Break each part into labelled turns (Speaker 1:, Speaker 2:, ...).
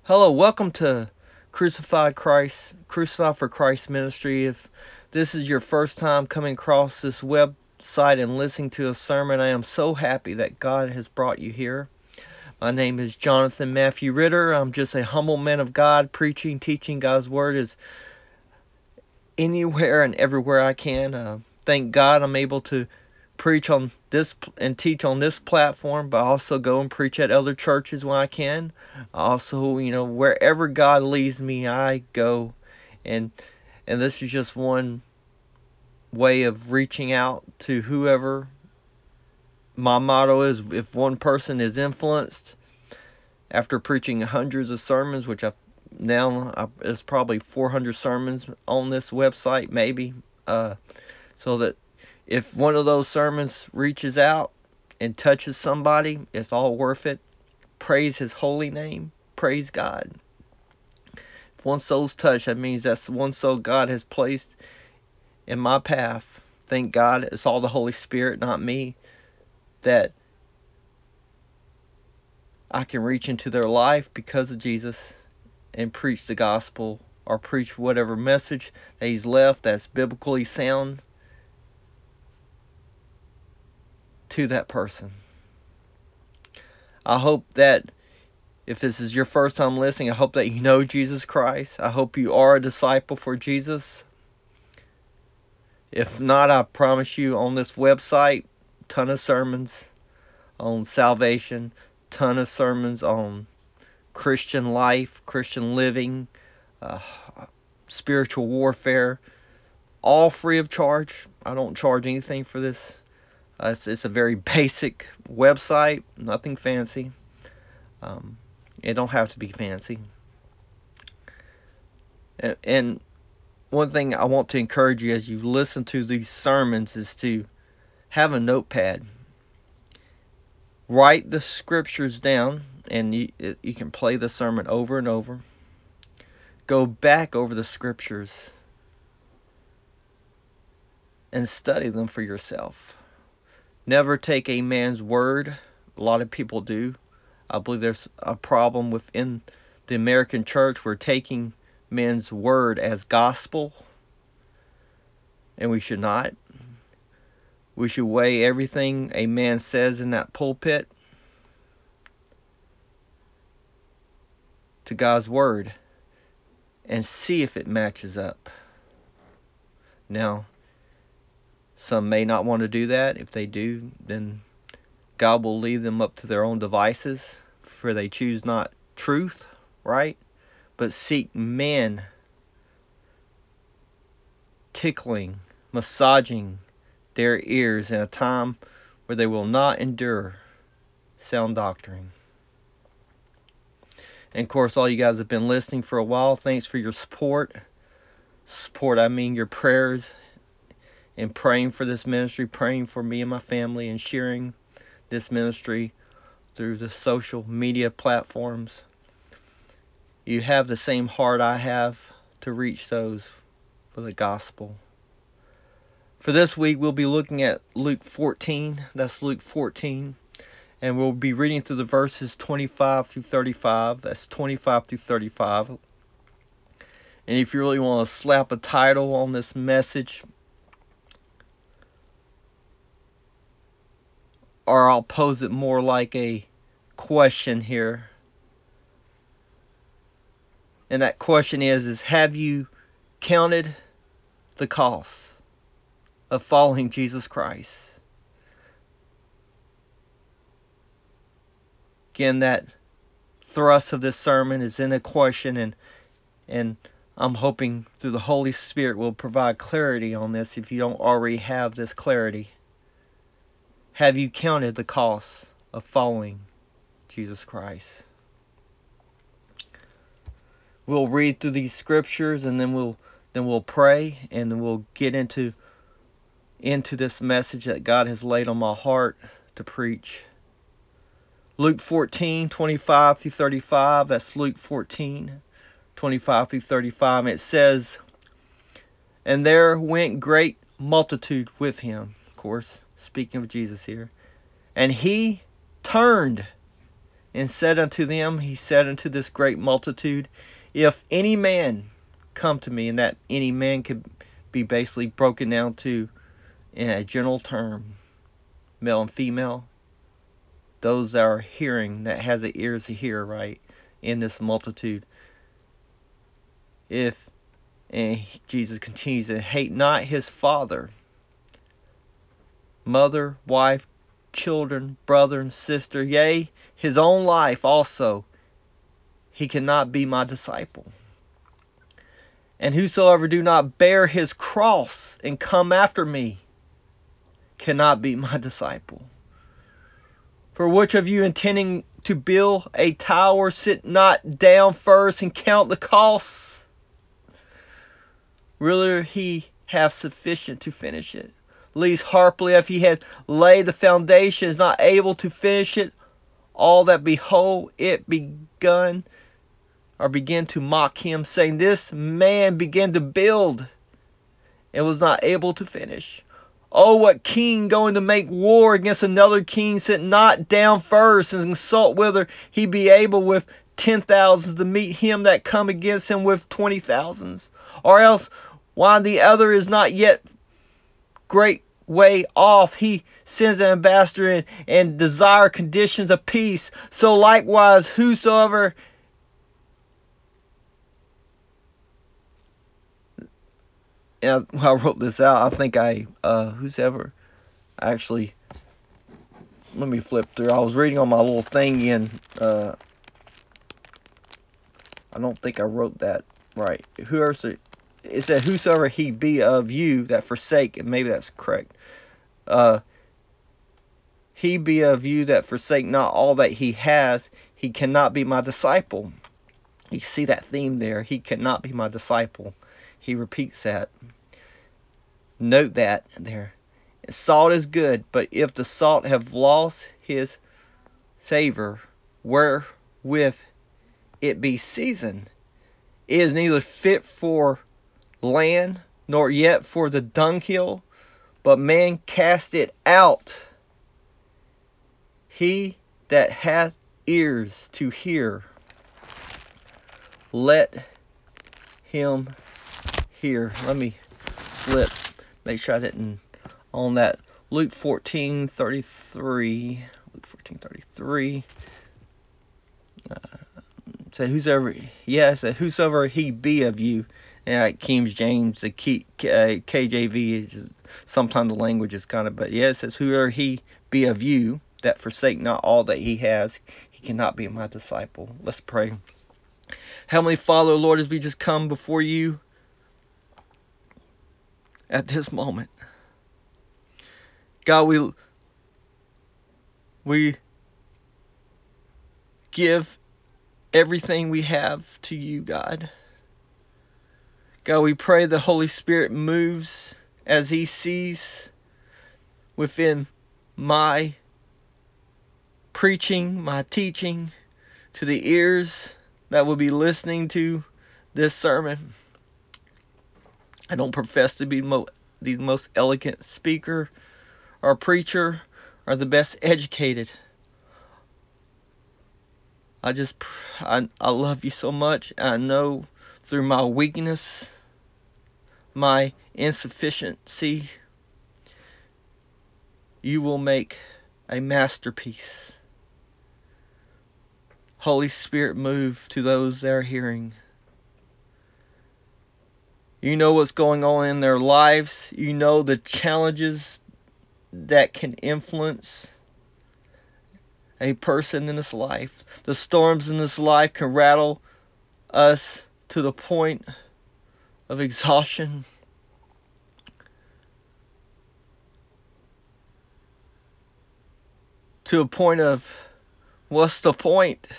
Speaker 1: Hello, welcome to Crucified for Christ Ministry. If this is your first time coming across this website and listening to a sermon, I am so happy that God has brought you here. My name is Jonathan Matthew Ritter. I'm just a humble man of God, preaching, teaching God's Word is anywhere and everywhere I can. Thank God I'm able to preach on this and teach on this platform, but I also go and preach at other churches when I can. I also, wherever God leads me, I go, and this is just one way of reaching out to whoever. My motto is, if one person is influenced after preaching hundreds of sermons, which there's probably 400 sermons on this website, maybe, so that if one of those sermons reaches out and touches somebody, it's all worth it. Praise His holy name. Praise God. If one soul's touched, that means that's the one soul God has placed in my path. Thank God it's all the Holy Spirit, not me, that I can reach into their life because of Jesus and preach the gospel or preach whatever message that He's left that's biblically sound to that person. I hope that if this is your first time listening, I hope that you know Jesus Christ. I hope you are a disciple for Jesus. If not, I promise you on this website, ton of sermons on salvation, ton of sermons on Christian life, Christian living, spiritual warfare, all free of charge. I don't charge anything for this. It's a very basic website, nothing fancy. It don't have to be fancy. And one thing I want to encourage you as you listen to these sermons is to have a notepad. Write the scriptures down, and you can play the sermon over and over. Go back over the scriptures and study them for yourself. Never take a man's word. A lot of people do. I believe there's a problem within the American church. We're taking men's word as gospel, and we should not. We should weigh everything a man says in that pulpit to God's Word and see if it matches up. Now, some may not want to do that. If they do, then God will leave them up to their own devices, for they choose not truth, right? But seek men tickling, massaging their ears in a time where they will not endure sound doctrine. And of course, all you guys have been listening for a while. Thanks for your support. I mean your prayers and praying for this ministry, praying for me and my family, and sharing this ministry through the social media platforms. You have the same heart I have to reach those for the gospel. For this week, we'll be looking at Luke 14. That's Luke 14. And we'll be reading through the verses 25 through 35. That's 25 through 35. And if you really want to slap a title on this message, or I'll pose it more like a question here. And that question is have you counted the cost of following Jesus Christ? Again, that thrust of this sermon is in a question, and I'm hoping through the Holy Spirit will provide clarity on this if you don't already have this clarity. Have you counted the cost of following Jesus Christ? We'll read through these scriptures, and then we'll pray, and then we'll get into this message that God has laid on my heart to preach. Luke 14, 25 through 35. That's Luke 14, 25 through 35. And it says, and there went great multitude with him. Of course, speaking of Jesus here. And he turned And said unto them, he said unto this great multitude, if any man come to me, and that any man could be basically broken down to in a general term, male and female, those that are hearing, that has the ears to hear, right, in this multitude. If, and Jesus continues, and hate not his father, mother, wife, children, brother and sister, yea, his own life also, he cannot be my disciple. And whosoever do not bear his cross and come after me cannot be my disciple. For which of you intending to build a tower sit not down first and count the costs, whether he have sufficient to finish it? Lest haply if he had laid the foundation is not able to finish it, all that behold it begun or begin to mock him, saying, this man began to build and was not able to finish. Oh, what king going to make war against another king sit not down first and consult whether he be able with 10,000s to meet him that come against him with 20,000s? Or else, while the other is not yet great way off, he sends an ambassador in and desire conditions of peace. So likewise, whosoever when I wrote this out, I think whosoever actually, let me flip through. I was reading on my little thing and I don't think I wrote that right. It said, whosoever he be of you that forsake, and maybe that's correct. He be of you that forsake not all that he has, he cannot be my disciple. You see that theme there. He cannot be my disciple. He repeats that. Note that there. Salt is good, but if the salt have lost his savor, wherewith it be seasoned, it is neither fit for land, nor yet for the dunghill, but man cast it out. He that hath ears to hear, let him hear. Let me flip. Make sure I didn't on that. Luke 14:33. Luke 14:33. Say whosoever he be of you. And King James, the KJV is just, sometimes the language is kind of, but yeah, it says whoever he be of you that forsake not all that he has, he cannot be my disciple. Let's pray. Heavenly Father, Lord, as we just come before you at this moment, God, we give everything we have to you, God. God, we pray the Holy Spirit moves as he sees within my preaching, my teaching, to the ears that will be listening to this sermon. I don't profess to be the most elegant speaker or preacher or the best educated. I love you so much. I know through my weakness, my insufficiency, you will make a masterpiece. Holy Spirit, move to those that are hearing. You know what's going on in their lives. You know the challenges that can influence a person in this life. The storms in this life can rattle us to the point of exhaustion. To a point of, what's the point?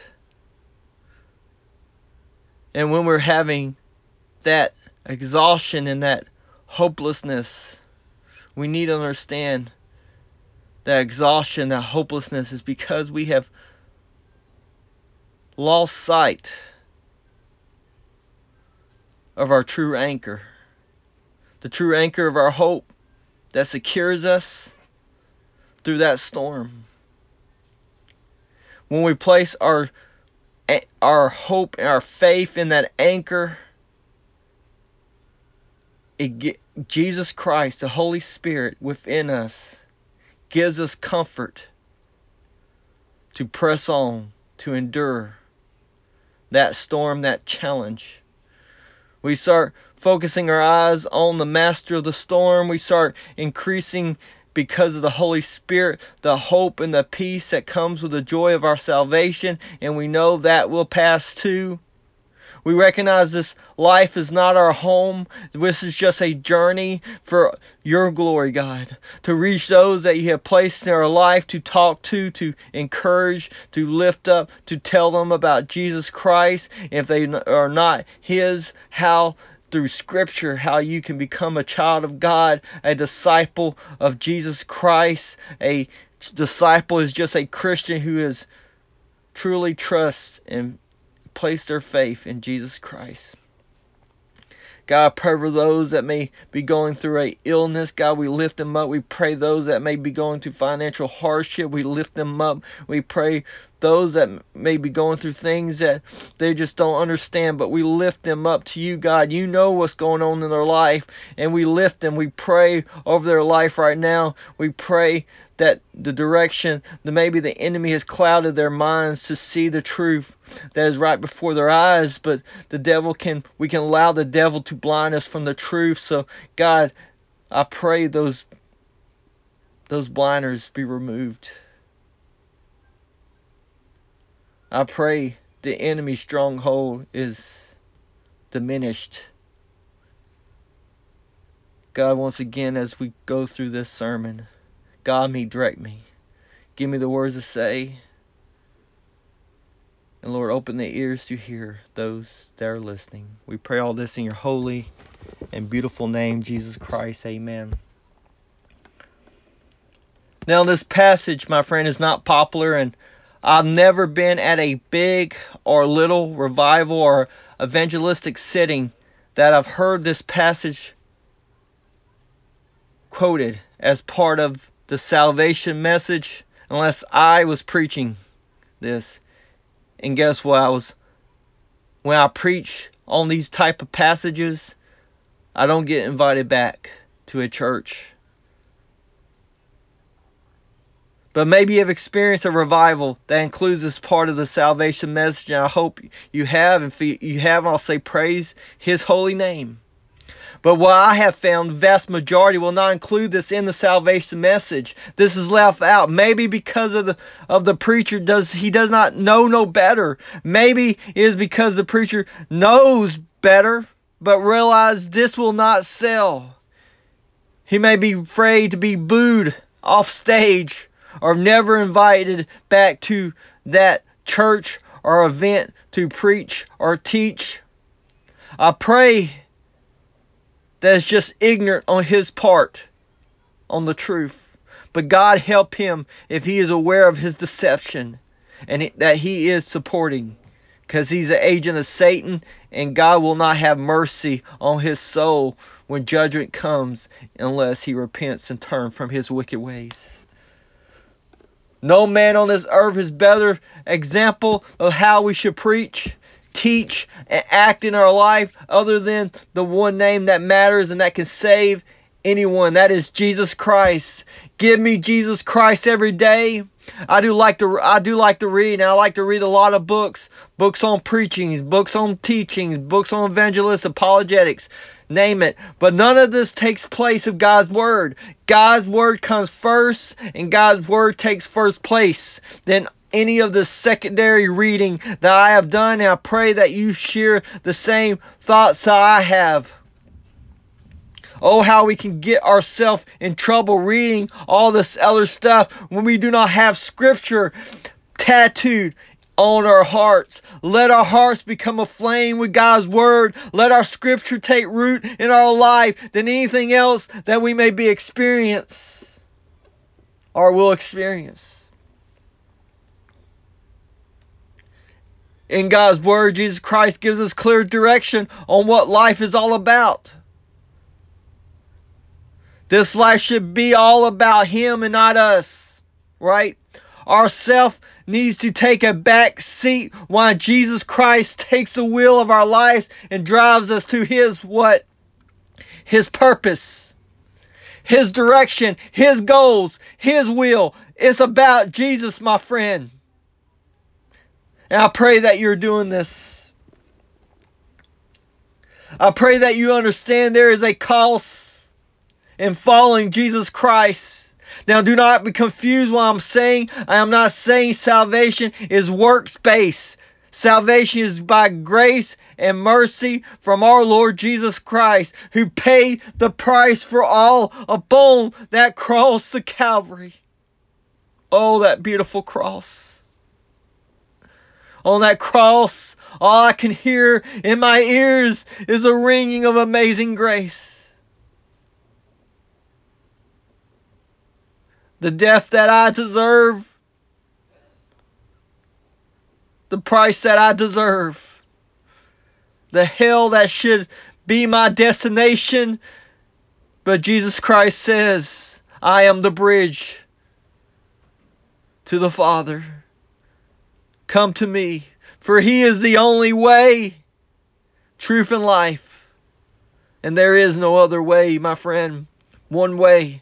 Speaker 1: And when we're having that exhaustion and that hopelessness, we need to understand that exhaustion, that hopelessness is because we have lost sight of our true anchor. The true anchor of our hope that secures us through that storm. when we place our hope and our faith in that anchor, Jesus Christ, the Holy Spirit within us, gives us comfort to press on, to endure that storm, that challenge. We start focusing our eyes on the master of the storm. We start increasing, because of the Holy Spirit, the hope and the peace that comes with the joy of our salvation, and we know that will pass too. We recognize this life is not our home. This is just a journey for your glory, God, to reach those that you have placed in our life, to talk to encourage, to lift up, to tell them about Jesus Christ. If they are not His, how through Scripture, how you can become a child of God, a disciple of Jesus Christ. A disciple is just a Christian who is truly trusts and place their faith in Jesus Christ. God, pray for those that may be going through an illness. God, we lift them up. We pray those that may be going through financial hardship. We lift them up. We pray those that may be going through things that they just don't understand, but we lift them up to you, God. You know what's going on in their life, and we lift them. We pray over their life right now. We pray that the direction that maybe the enemy has clouded their minds to see the truth that is right before their eyes, but we can allow the devil to blind us from the truth. So God, I pray those blinders be removed. I pray the enemy's stronghold is diminished. God, once again, as we go through this sermon, guide me, direct me. Give me the words to say. And Lord, open the ears to hear those that are listening. We pray all this in your holy and beautiful name, Jesus Christ. Amen. Now, this passage, my friend, is not popular, and I've never been at a big or little revival or evangelistic sitting that I've heard this passage quoted as part of the salvation message, unless I was preaching this. And guess what? When I preach on these type of passages, I don't get invited back to a church. But maybe you've experienced a revival that includes this part of the salvation message, and I hope you have. If you have, I'll say praise His holy name. But what I have found, the vast majority will not include this in the salvation message. This is left out. Maybe because of the preacher does not know no better. Maybe it is because the preacher knows better, but realizes this will not sell. He may be afraid to be booed off stage or never invited back to that church or event to preach or teach. I pray that is just ignorant on his part on the truth. But God help him if he is aware of his deception and that he is supporting, because he's an agent of Satan, and God will not have mercy on his soul when judgment comes unless he repents and turns from his wicked ways. No man on this earth is better example of how we should preach, teach, and act in our life other than the one name that matters and that can save anyone. That is Jesus Christ. Give me Jesus Christ every day. I do like to read, and I like to read a lot of books on preaching, books on teaching, books on evangelists, apologetics, name it. But none of this takes place of God's Word. God's Word comes first, and God's Word takes first place. Then any of the secondary reading that I have done, and I pray that you share the same thoughts that I have. Oh, how we can get ourselves in trouble reading all this other stuff when we do not have Scripture tattooed on our hearts. Let our hearts become aflame with God's Word. Let our Scripture take root in our life than anything else that we may be experience or will experience. In God's Word, Jesus Christ gives us clear direction on what life is all about. This life should be all about Him and not us, right? Our self needs to take a back seat while Jesus Christ takes the wheel of our lives and drives us to His what? His purpose, His direction, His goals, His will. It's about Jesus, my friend. And I pray that you're doing this. I pray that you understand there is a cost in following Jesus Christ. Now, do not be confused what I'm saying. I am not saying salvation is works-based. Salvation is by grace and mercy from our Lord Jesus Christ, who paid the price for all upon that cross of Calvary. Oh, that beautiful cross. On that cross, all I can hear in my ears is a ringing of amazing grace. The death that I deserve, the price that I deserve, the hell that should be my destination. But Jesus Christ says, I am the bridge to the Father. Come to me, for He is the only way, truth, and life. And there is no other way, my friend. One way.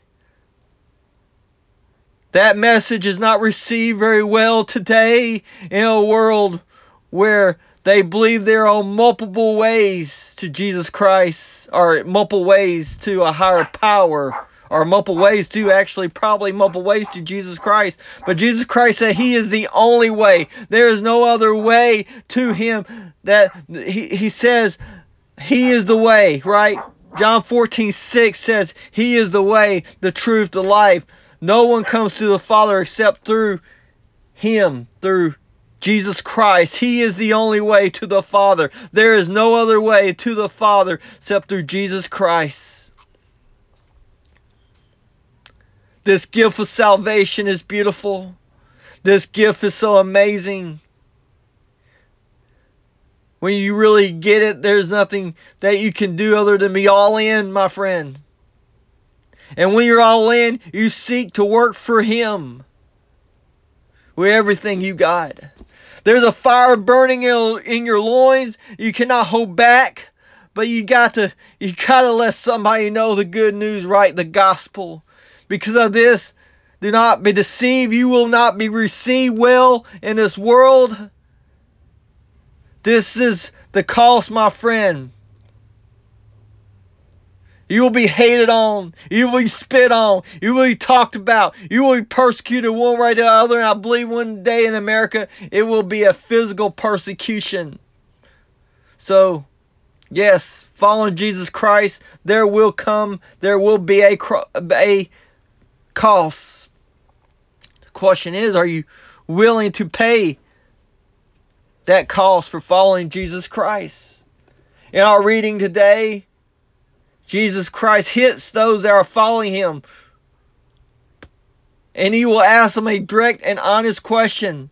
Speaker 1: That message is not received very well today in a world where they believe there are multiple ways to Jesus Christ, or multiple ways to a higher power, or multiple ways to Jesus Christ. But Jesus Christ said He is the only way. There is no other way to Him. That He says He is the way, right? John 14:6 says He is the way, the truth, the life. No one comes to the Father except through Him, through Jesus Christ. He is the only way to the Father. There is no other way to the Father except through Jesus Christ. This gift of salvation is beautiful. This gift is so amazing. When you really get it, there's nothing that you can do other than be all in, my friend. And when you're all in, you seek to work for Him with everything you got. There's a fire burning in your loins. You cannot hold back, but you gotta let somebody know the good news, right? The gospel. Because of this, do not be deceived. You will not be received well in this world. This is the cost, my friend. You will be hated on. You will be spit on. You will be talked about. You will be persecuted one way or the other. And I believe one day in America, it will be a physical persecution. So, yes, following Jesus Christ, there will be a cost. The question is, are you willing to pay that cost for following Jesus Christ? In our reading today, Jesus Christ hits those that are following Him. And He will ask them a direct and honest question.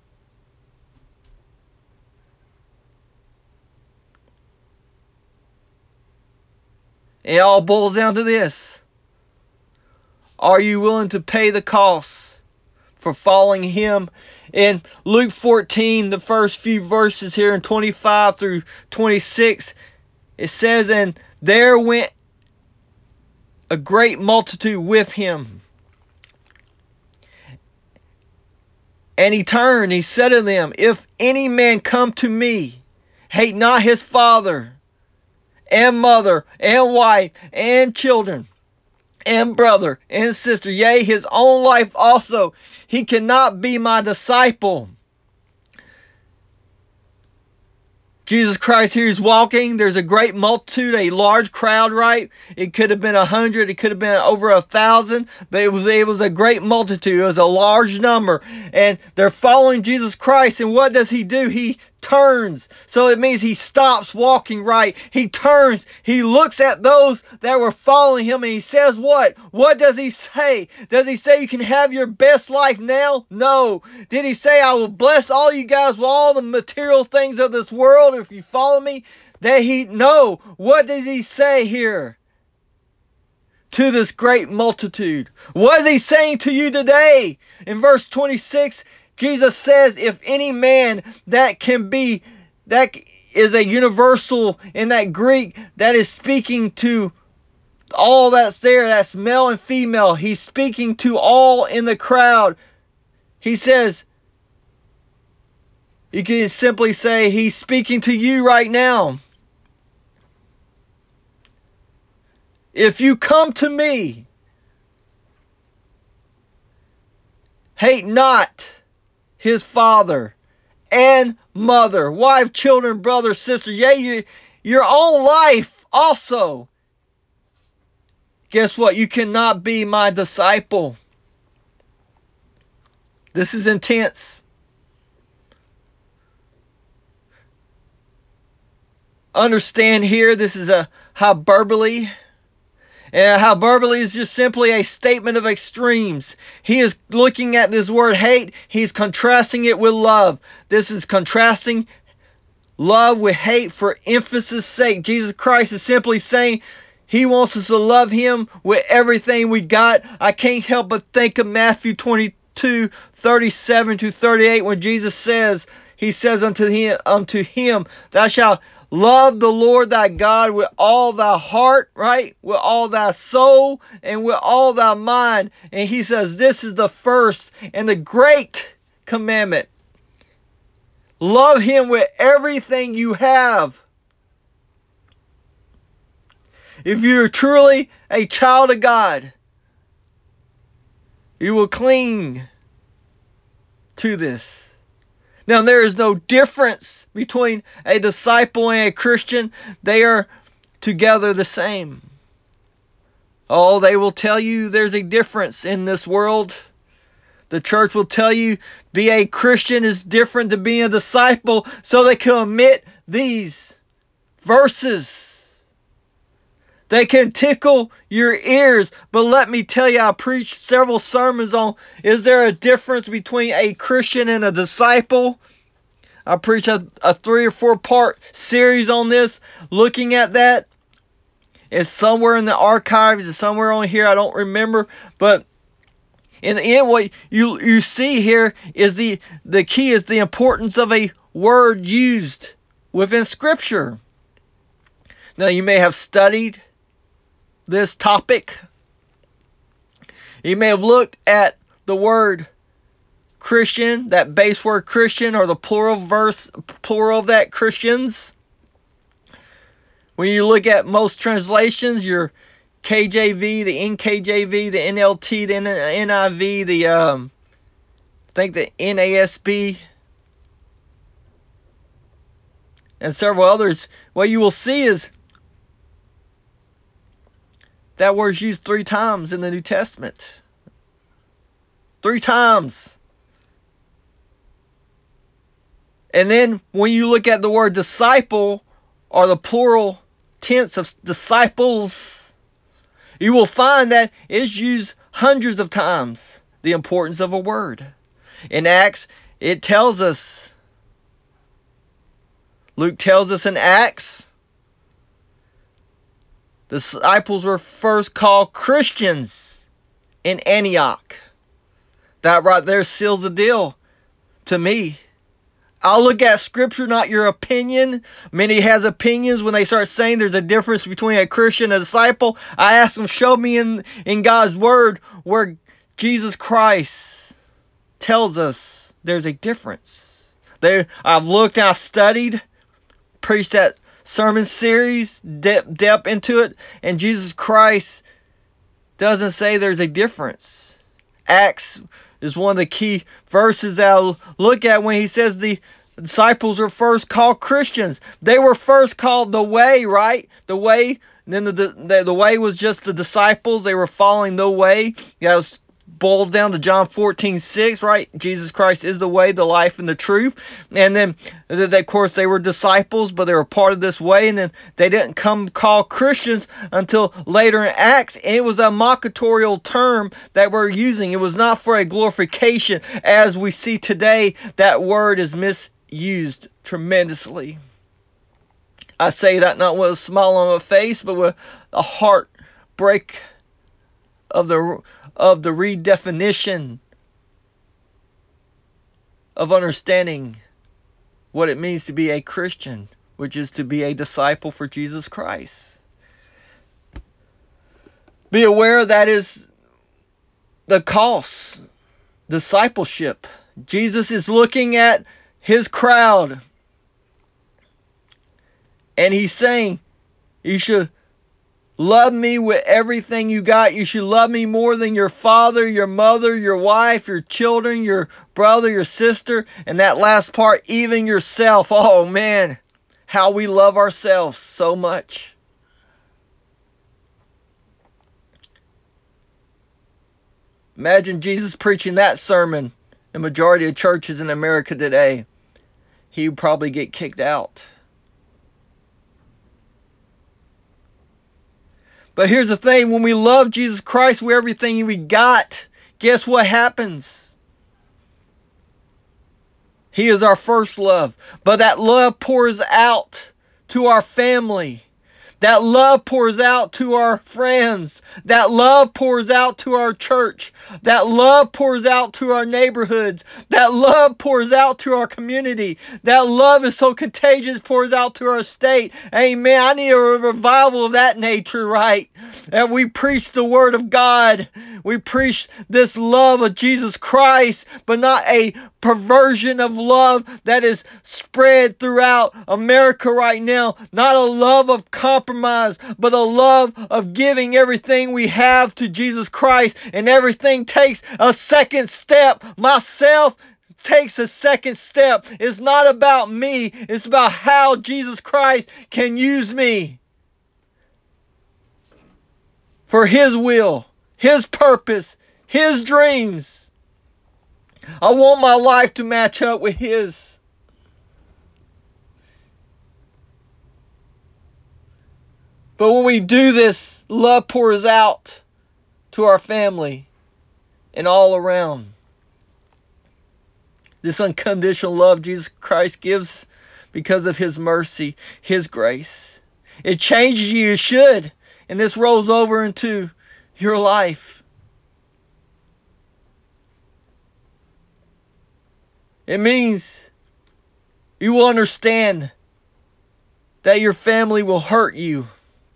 Speaker 1: It all boils down to this. Are you willing to pay the cost for following Him? In Luke 14, the first few verses here in 25 through 26, it says, and there went a great multitude with Him. And He turned, He said to them, if any man come to me, hate not his father, and mother, and wife, and children, and brother, and sister, yea, his own life also, he cannot be my disciple. Jesus Christ here is walking. There's a great multitude, a large crowd, right? It could have been 100, it could have been over 1,000, but it was a great multitude. It was a large number, and they're following Jesus Christ. And what does He do? He turns. So it means He stops walking, right? He turns. He looks at those that were following Him, and He says what? What does He say? Does He say you can have your best life now? No. Did He say I will bless all you guys with all the material things of this world if you follow me? No. What did He say here to this great multitude? What is He saying to you today? In verse 26, Jesus says, if any man that is a universal in that Greek, that is speaking to all that's there, that's male and female. He's speaking to all in the crowd. He says, you can simply say, he's speaking to you right now. If you come to me, hate not his father and mother, wife, children, brother, sister, yea, your own life also. Guess what? You cannot be my disciple. This is intense. Understand here, this is a hyperbole. And hyperbole is just simply a statement of extremes. He is looking at this word hate. He's contrasting it with love. This is contrasting love with hate for emphasis sake. Jesus Christ is simply saying he wants us to love him with everything we got. I can't help but think of Matthew 22:37-38 when Jesus says, he says unto him, thou shalt love the Lord thy God with all thy heart, right? With all thy soul and with all thy mind. And he says, this is the first and the great commandment. Love him with everything you have. If you're truly a child of God, you will cling to this. Now, there is no difference between a disciple and a Christian. They are together the same. Oh, they will tell you there's a difference in this world. The church will tell you be a Christian is different to being a disciple, so they can omit these verses. They can tickle your ears, but let me tell you, I preached several sermons on, is there a difference between a Christian and a disciple? I preached a 3 or 4 part series on this, looking at that. It's somewhere in the archives, it's somewhere on here, I don't remember, but in the end, what you see here is the key is the importance of a word used within Scripture. Now, you may have studied this topic. You may have looked at the word Christian, that base word Christian, or the plural of that, Christians. When you look at most translations, your KJV, the NKJV, the NLT, the NIV, I think the NASB, and several others, what you will see is that word's used 3 times in the New Testament. 3 times. And then when you look at the word disciple, or the plural tense of disciples, you will find that it's used hundreds of times, the importance of a word. In Acts, it tells us, Luke tells us in Acts, the disciples were first called Christians in Antioch. That right there seals the deal to me. I'll look at Scripture, not your opinion. Many has opinions when they start saying there's a difference between a Christian and a disciple. I ask them, show me in God's Word where Jesus Christ tells us there's a difference. I've looked, I've studied, preached that sermon series, depth into it, and Jesus Christ doesn't say there's a difference. Acts is one of the key verses that I'll look at when he says the disciples were first called Christians. They were first called the way, right? The way. And then the way was just the disciples. They were following the way. That was boiled down to John 14:6, right? Jesus Christ is the way, the life, and the truth. And then, of course, they were disciples, but they were part of this way. And then they didn't come called Christians until later in Acts. And it was a mocatorial term that we're using. It was not for a glorification. As we see today, that word is misused tremendously. I say that not with a smile on my face, but with a heartbreak of the redefinition of understanding what it means to be a Christian, which is to be a disciple for Jesus Christ. Be aware that is the cost. Discipleship. Jesus is looking at his crowd, and he's saying, you should love me with everything you got. You should love me more than your father, your mother, your wife, your children, your brother, your sister, and that last part, even yourself. Oh man, how we love ourselves so much. Imagine Jesus preaching that sermon in majority of churches in America today. He would probably get kicked out. But here's the thing, when we love Jesus Christ with everything we got, guess what happens? He is our first love. But that love pours out to our family. That love pours out to our friends. That love pours out to our church. That love pours out to our neighborhoods. That love pours out to our community. That love is so contagious, pours out to our state. Amen. I need a revival of that nature, right? And we preach the word of God. We preach this love of Jesus Christ, but not a perversion of love that is spread throughout America right now. Not a love of compromise, but a love of giving everything we have to Jesus Christ, and everything takes a second step. Myself takes a second step. It's not about me. It's about how Jesus Christ can use me for His will, His purpose, His dreams. I want my life to match up with His. But when we do this, love pours out to our family and all around. This unconditional love Jesus Christ gives because of His mercy, His grace. It changes you, it should. And this rolls over into your life. It means you will understand that your family will hurt you.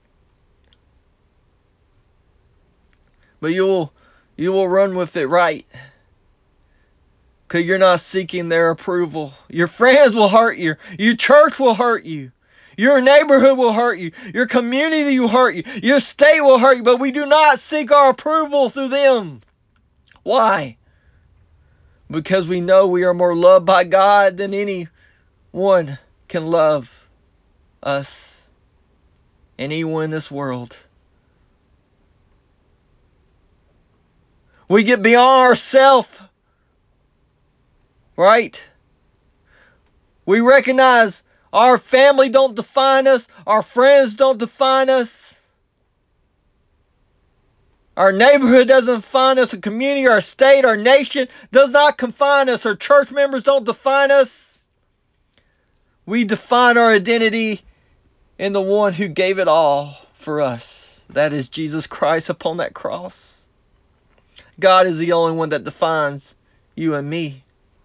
Speaker 1: But you will run with it, right? Because you're not seeking their approval. Your friends will hurt you. Your church will hurt you. Your neighborhood will hurt you. Your community will hurt you. Your state will hurt you. But we do not seek our approval through them. Why? Because we know we are more loved by God than anyone can love us. Anyone in this world. We get beyond ourselves. Right? We recognize our family don't define us. Our friends don't define us. Our neighborhood doesn't define us. Our community, our state, our nation does not confine us. Our church members don't define us. We define our identity in the one who gave it all for us. That is Jesus Christ upon that cross. God is the only one that defines you and me.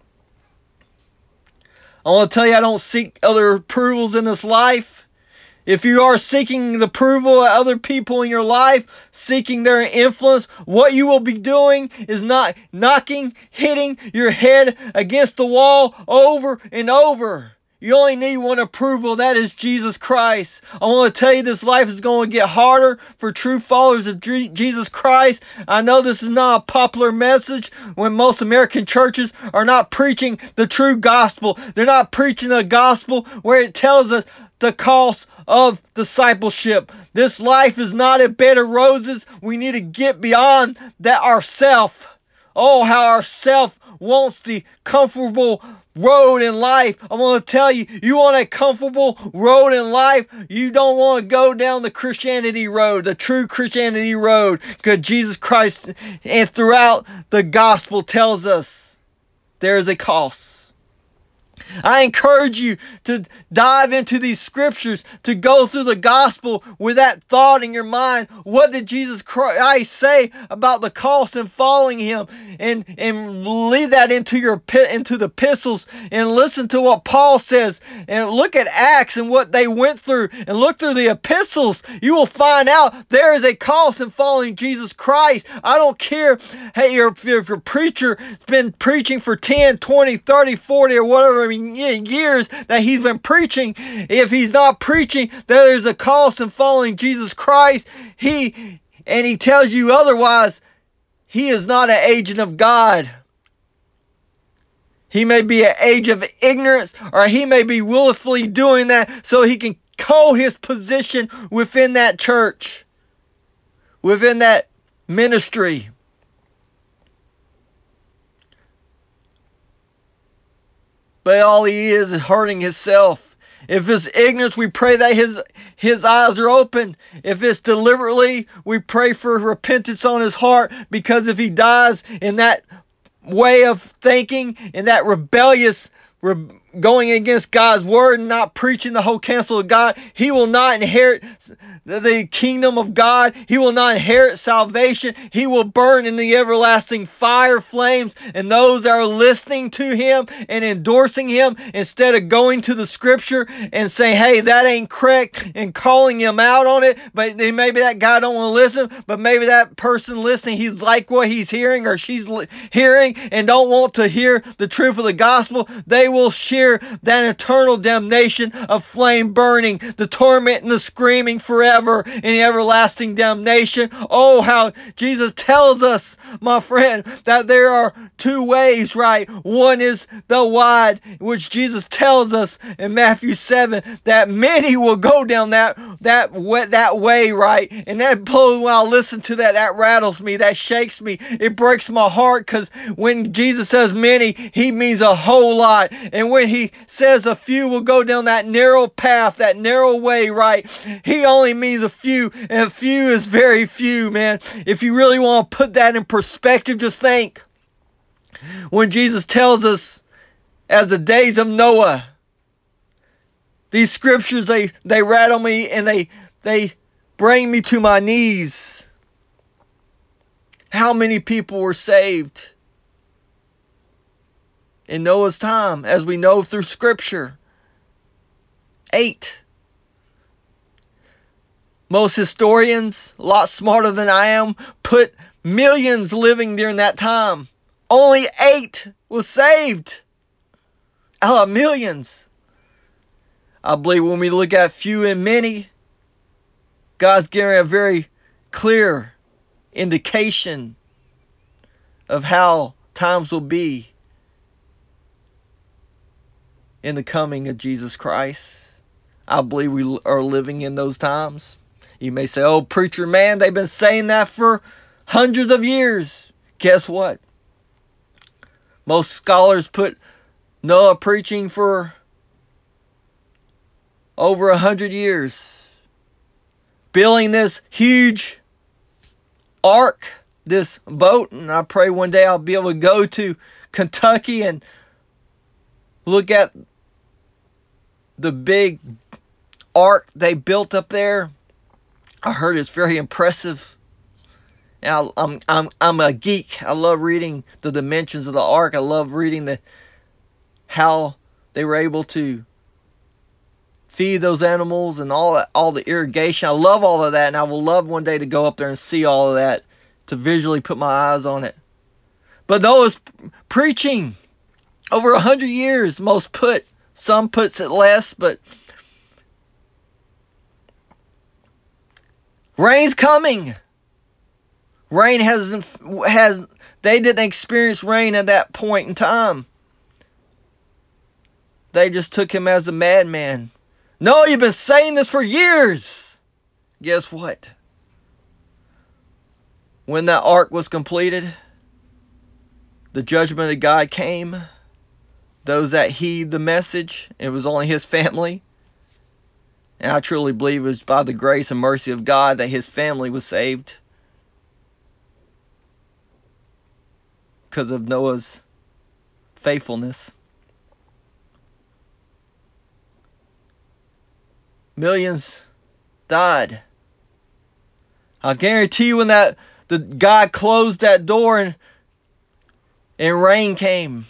Speaker 1: I want to tell you, I don't seek other approvals in this life. If you are seeking the approval of other people in your life, seeking their influence, what you will be doing is not hitting your head against the wall over and over. You only need one approval, that is Jesus Christ. I want to tell you, this life is going to get harder for true followers of Jesus Christ. I know this is not a popular message when most American churches are not preaching the true gospel. They're not preaching a gospel where it tells us the cost of discipleship. This life is not a bed of roses. We need to get beyond that ourself. Oh, how ourself wants the comfortable road in life. I want to tell you, you want a comfortable road in life, you don't want to go down the Christianity road, the true Christianity road, because Jesus Christ and throughout the gospel tells us there is a cost. I encourage you to dive into these scriptures, to go through the gospel with that thought in your mind. What did Jesus Christ say about the cost and following him? And leave that into the epistles, and listen to what Paul says, and look at Acts and what they went through, and look through the epistles. You will find out there is a cost in following Jesus Christ. I don't care, hey, if your preacher has been preaching for 10, 20, 30, 40, or whatever years that he's been preaching. If he's not preaching that there's a cost in following Jesus Christ, he tells you otherwise, he is not an agent of God. He may be an age of ignorance, or he may be willfully doing that so he can hold his position within that church, within that ministry. But all he is hurting himself. If it's ignorance, we pray that his eyes are open. If it's deliberately, we pray for repentance on his heart, because if he dies in that way of thinking, in that rebellious, going against God's word and not preaching the whole counsel of God, he will not inherit the kingdom of God. He will not inherit salvation. He will burn in the everlasting fire flames. And those that are listening to him and endorsing him, instead of going to the scripture and saying, hey, that ain't correct, and calling him out on it, but maybe that guy don't want to listen, but maybe that person listening, he's like what he's hearing or she's hearing and don't want to hear the truth of the gospel, they will share that eternal damnation of flame burning, the torment and the screaming forever in everlasting damnation. Oh, how Jesus tells us, my friend, that there are two ways, right? One is the wide, which Jesus tells us in Matthew 7, that many will go down that way, right? And that blows, when I listen to that, that rattles me, that shakes me, it breaks my heart, because when Jesus says many, he means a whole lot. And when he says a few will go down that narrow path, that narrow way, right, he only means a few, and a few is very few, man. If you really want to put that in perspective, just think, when Jesus tells us, as the days of Noah, these scriptures, they rattle me, and they bring me to my knees. How many people were saved in Noah's time, as we know through scripture? 8. Most historians, a lot smarter than I am, put millions living during that time. Only 8 was saved out of millions. I believe when we look at few and many, God's giving a very clear indication of how times will be in the coming of Jesus Christ. I believe we are living in those times. You may say, oh, preacher man, they've been saying that for hundreds of years. Guess what? Most scholars put Noah preaching for over 100 years, building this huge ark, this boat. And I pray one day I'll be able to go to Kentucky and look at the big ark they built up there. I heard it's very impressive. And I'm a geek. I love reading the dimensions of the ark. I love reading how they were able to feed those animals and all the irrigation. I love all of that, and I will love one day to go up there and see all of that, to visually put my eyes on it. But Noah's preaching over 100 years. Some puts it less, but rain's coming. Rain they didn't experience rain at that point in time. They just took him as a madman. No, you've been saying this for years. Guess what? When that ark was completed, the judgment of God came. Those that heed the message, it was only his family. And I truly believe it was by the grace and mercy of God that his family was saved, because of Noah's faithfulness. Millions died. I guarantee you when the God closed that door and rain came,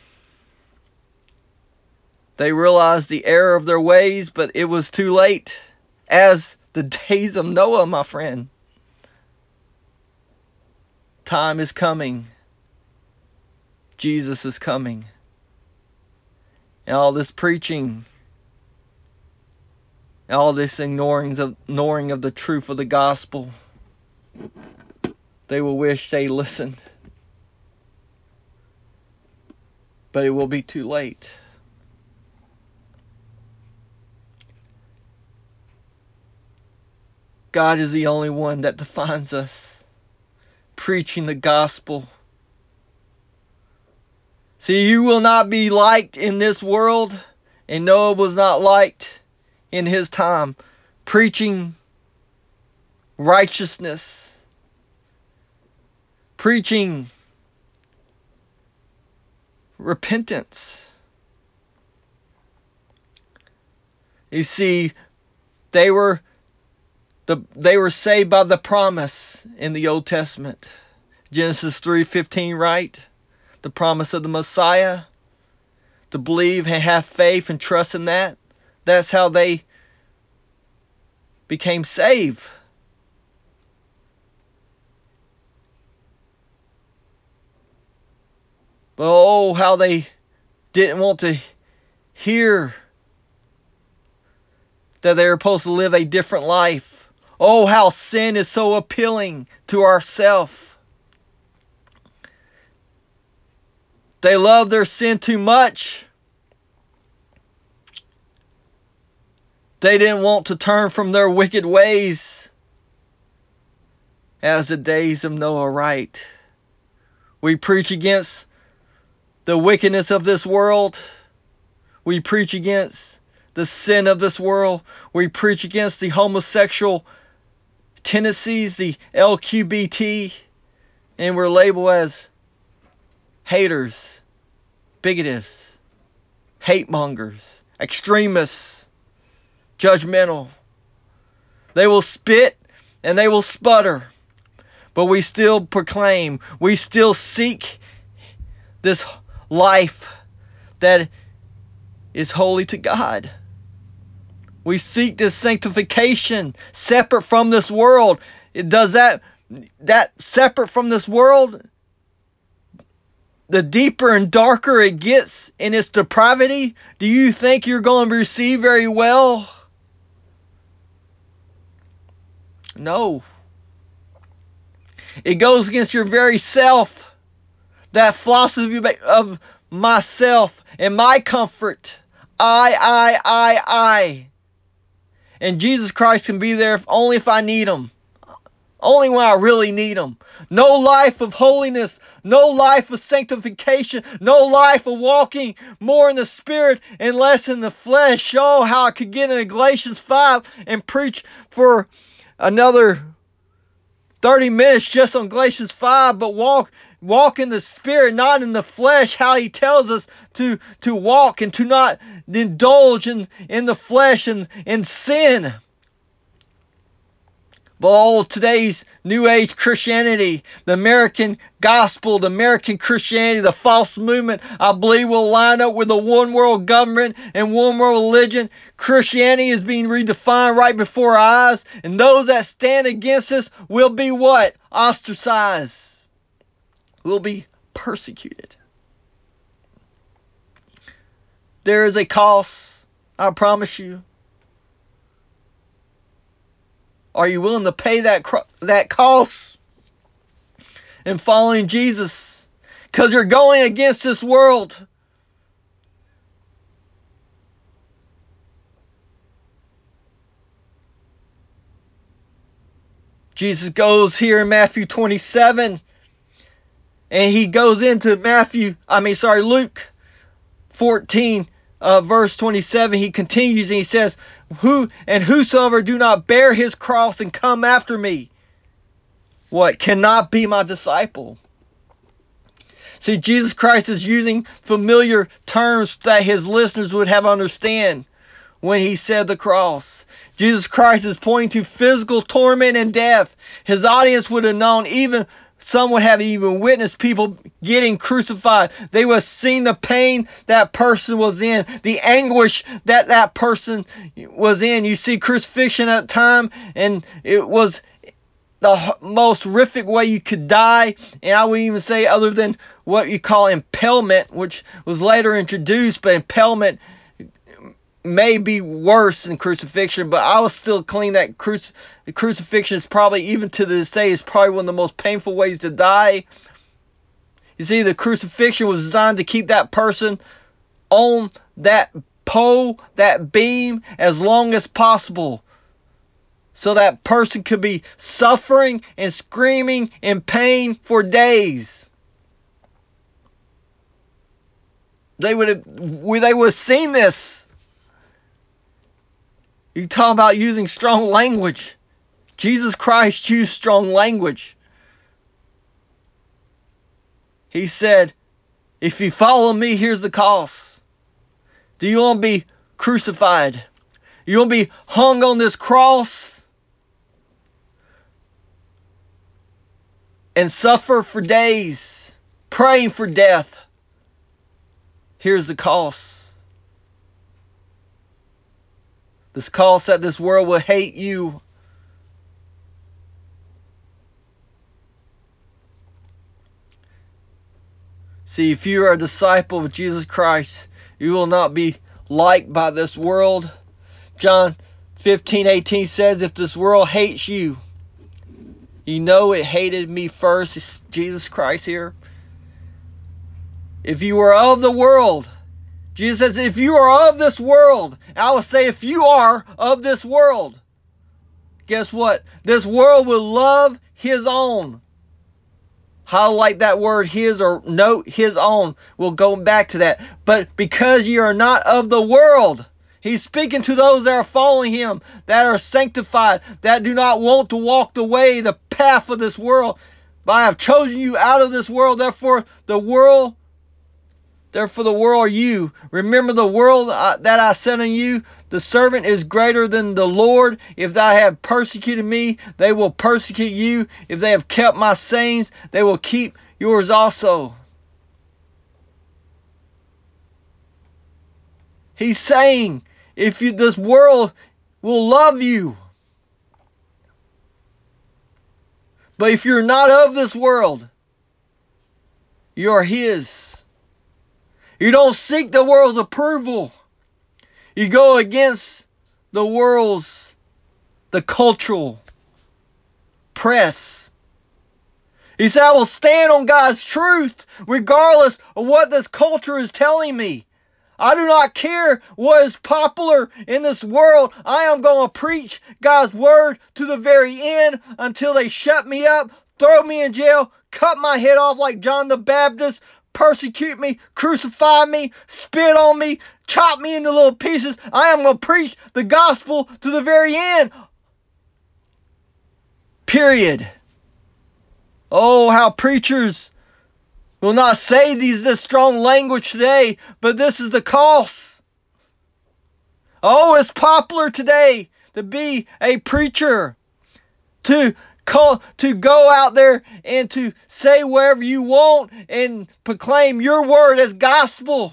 Speaker 1: they realized the error of their ways, but it was too late. As the days of Noah, my friend. Time is coming. Jesus is coming. And all this preaching, all this ignoring of the truth of the gospel, they will wish they listened. But it will be too late. God is the only one that defines us. Preaching the gospel. See, you will not be liked in this world, and Noah was not liked in his time. Preaching righteousness. Preaching repentance. You see, they were saved by the promise in the Old Testament. Genesis 3:15, right? The promise of the Messiah. To believe and have faith and trust in that. That's how they became saved. But oh, how they didn't want to hear that they were supposed to live a different life. Oh, how sin is so appealing to ourselves. They love their sin too much. They didn't want to turn from their wicked ways. As the days of Noah, right? We preach against the wickedness of this world. We preach against the sin of this world. We preach against the homosexual tendencies, the LGBT, and we're labeled as haters, bigots, hate mongers, extremists, judgmental. They will spit and they will sputter, but we still proclaim, we still seek this life that is holy to God. We seek this sanctification separate from this world. Does that separate from this world, the deeper and darker it gets in its depravity, do you think you're going to receive very well? No. It goes against your very self. That philosophy of myself and my comfort. I. And Jesus Christ can be there only if I need Him. Only when I really need Him. No life of holiness. No life of sanctification. No life of walking more in the Spirit and less in the flesh. Oh, how I could get into Galatians 5 and preach for another 30 minutes just on Galatians 5, but walk in the Spirit, not in the flesh, how He tells us to walk and to not indulge in the flesh and in sin. But all today's New Age Christianity, the American gospel, the American Christianity, the false movement, I believe will line up with the one world government and one world religion. Christianity is being redefined right before our eyes. And those that stand against us will be what? Ostracized. Will be persecuted. There is a cost, I promise you. Are you willing to pay that cost in following Jesus? Because you're going against this world. Jesus goes here in Matthew 27, and He goes into Luke 14, verse 27. He continues and He says, whosoever do not bear his cross and come after me, what? Cannot be my disciple. See, Jesus Christ is using familiar terms that His listeners would have understand when He said the cross. Jesus Christ is pointing to physical torment and death. His audience would have known, even some would have even witnessed people getting crucified. They would have seen the pain that person was in, the anguish that that person was in. You see, crucifixion at the time, and it was the most horrific way you could die. And I would even say, other than what you call impalement, which was later introduced, but impalement may be worse than crucifixion, but I will still claim that crucifixion is probably, even to this day, is probably one of the most painful ways to die. You see, the crucifixion was designed to keep that person on that pole, that beam, as long as possible, so that person could be suffering and screaming in pain for days. They would have seen this. You talk about using strong language. Jesus Christ used strong language. He said, if you follow me, here's the cost. Do you want to be crucified? You want to be hung on this cross and suffer for days, praying for death? Here's the cost. This cost that this world will hate you. See, if you are a disciple of Jesus Christ, you will not be liked by this world. John 15:18 says, if this world hates you, you know it hated me first. It's Jesus Christ here. If you are of the world, Jesus says, if you are of this world, I would say if you are of this world, guess what? This world will love his own. Highlight that word his, or note his own. We'll go back to that. But because you are not of the world, he's speaking to those that are following him, that are sanctified, that do not want to walk the way, the path of this world. But I have chosen you out of this world, therefore the world are you. Remember the world that I sent on you. The servant is greater than the Lord. If they have persecuted me, they will persecute you. If they have kept my sayings, they will keep yours also. He's saying, this world will love you. But if you're not of this world, you are his. You don't seek the world's approval. You go against the cultural press. He said, I will stand on God's truth regardless of what this culture is telling me. I do not care what is popular in this world. I am going to preach God's word to the very end until they shut me up, throw me in jail, cut my head off like John the Baptist, persecute me, crucify me, spit on me, chop me into little pieces. I am going to preach the gospel to the very end. Period. Oh, how preachers will not say this strong language today, but this is the cost. Oh, it's popular today to be a preacher, to go out there and to say wherever you want and proclaim your word as gospel.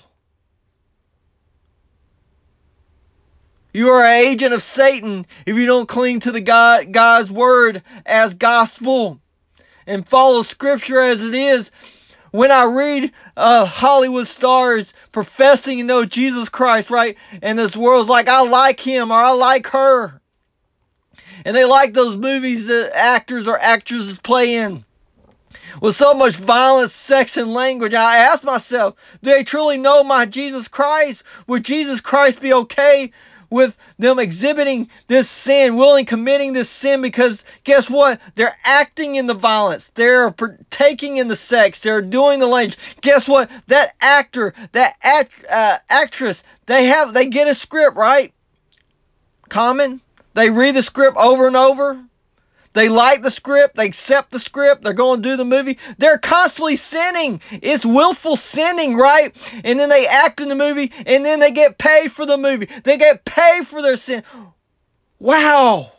Speaker 1: You are an agent of Satan if you don't cling to the God's word as gospel and follow scripture as it is. When I read Hollywood stars professing to know Jesus Christ, right? And this world's like, I like him or I like her. And they like those movies that actors or actresses play in with so much violence, sex, and language. I ask myself, do they truly know my Jesus Christ? Would Jesus Christ be okay with them exhibiting this sin, willing committing this sin? Because guess what? They're acting in the violence. They're partaking in the sex. They're doing the language. Guess what? That actor, that actress, they get a script, right? Common. They read the script over and over. They like the script. They accept the script. They're going to do the movie. They're constantly sinning. It's willful sinning, right? And then they act in the movie, and then they get paid for the movie. They get paid for their sin. Wow.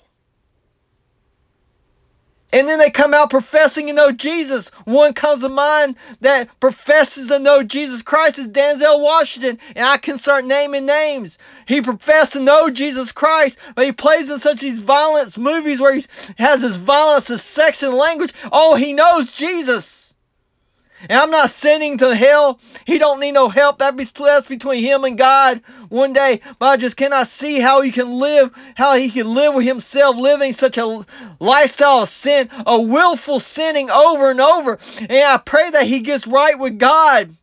Speaker 1: And then they come out professing to know Jesus. One comes to mind that professes to know Jesus Christ is Denzel Washington. And I can start naming names. He professed to know Jesus Christ, but he plays in such these violence movies where he has this violence, this sex and language. Oh, he knows Jesus. And I'm not sending to hell. He don't need no help. That's between him and God one day. But I just cannot see how he can live with himself, living such a lifestyle of sin, a willful sinning over and over. And I pray that he gets right with God.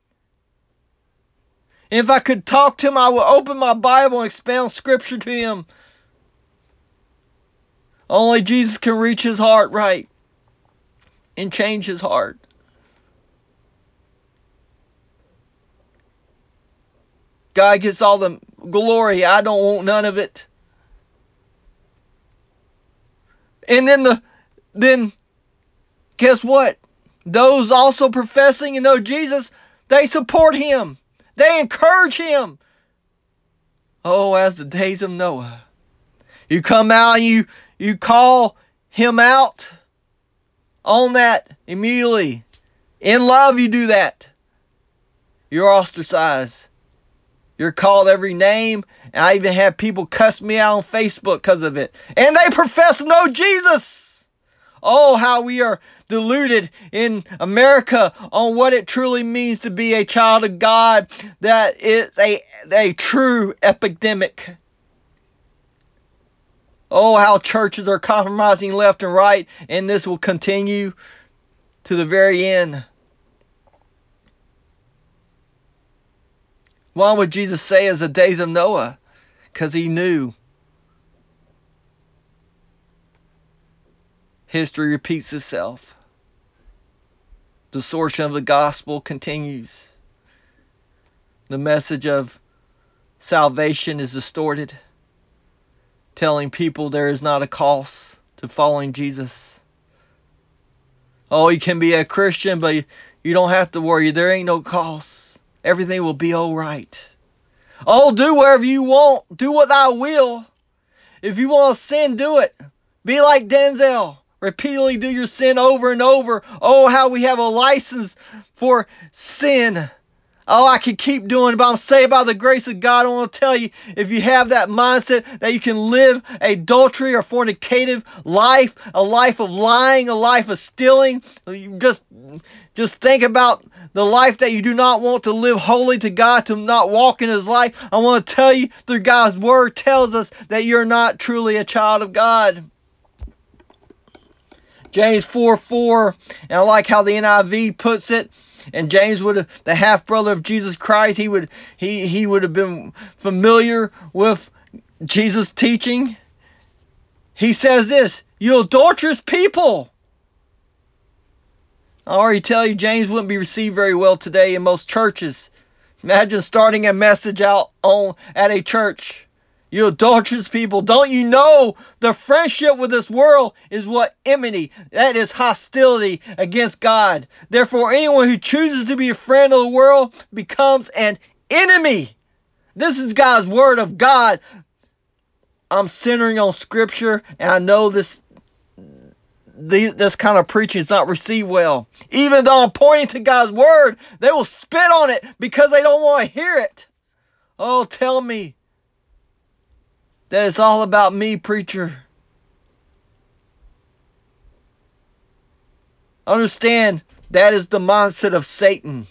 Speaker 1: And if I could talk to him, I would open my Bible and expound Scripture to him. Only Jesus can reach his heart right and change his heart. God gets all the glory. I don't want none of it. And then guess what? Those also professing and know Jesus, they support him. They encourage him. Oh, as the days of Noah. You come out and you call him out on that immediately. In love you do that. You're ostracized. You're called every name. And I even had people cuss me out on Facebook because of it. And they profess to know Jesus. Oh, how we are deluded in America on what it truly means to be a child of God. That is a true epidemic. Oh, how churches are compromising left and right. And this will continue to the very end. Why would Jesus say as the days of Noah? Because he knew. History repeats itself. Distortion of the gospel continues. The message of salvation is distorted, telling people there is not a cost to following Jesus. Oh, you can be a Christian, but you don't have to worry. There ain't no cost. Everything will be all right. Oh, do whatever you want. Do what thou will. If you want to sin, do it. Be like Denzel. Repeatedly do your sin over and over. Oh, how we have a license for sin. Oh, I could keep doing it, but I'm saved by the grace of God. I want to tell you, if you have that mindset that you can live adultery or fornicative life, a life of lying, a life of stealing, just think about the life that you do not want to live holy to God, to not walk in His life. I want to tell you, through God's Word tells us that you're not truly a child of God. James 4:4, and I like how the NIV puts it. And James would have, the half brother of Jesus Christ, he would have been familiar with Jesus' teaching. He says this: "You adulterous people." I already tell you, James wouldn't be received very well today in most churches. Imagine starting a message out at a church. You adulterous people, don't you know the friendship with this world is what enmity, that is hostility against God. Therefore, anyone who chooses to be a friend of the world becomes an enemy. This is God's word of God. I'm centering on Scripture, and I know this kind of preaching is not received well. Even though I'm pointing to God's word, they will spit on it because they don't want to hear it. Oh, tell me that it's all about me, preacher. Understand, that is the mindset of Satan.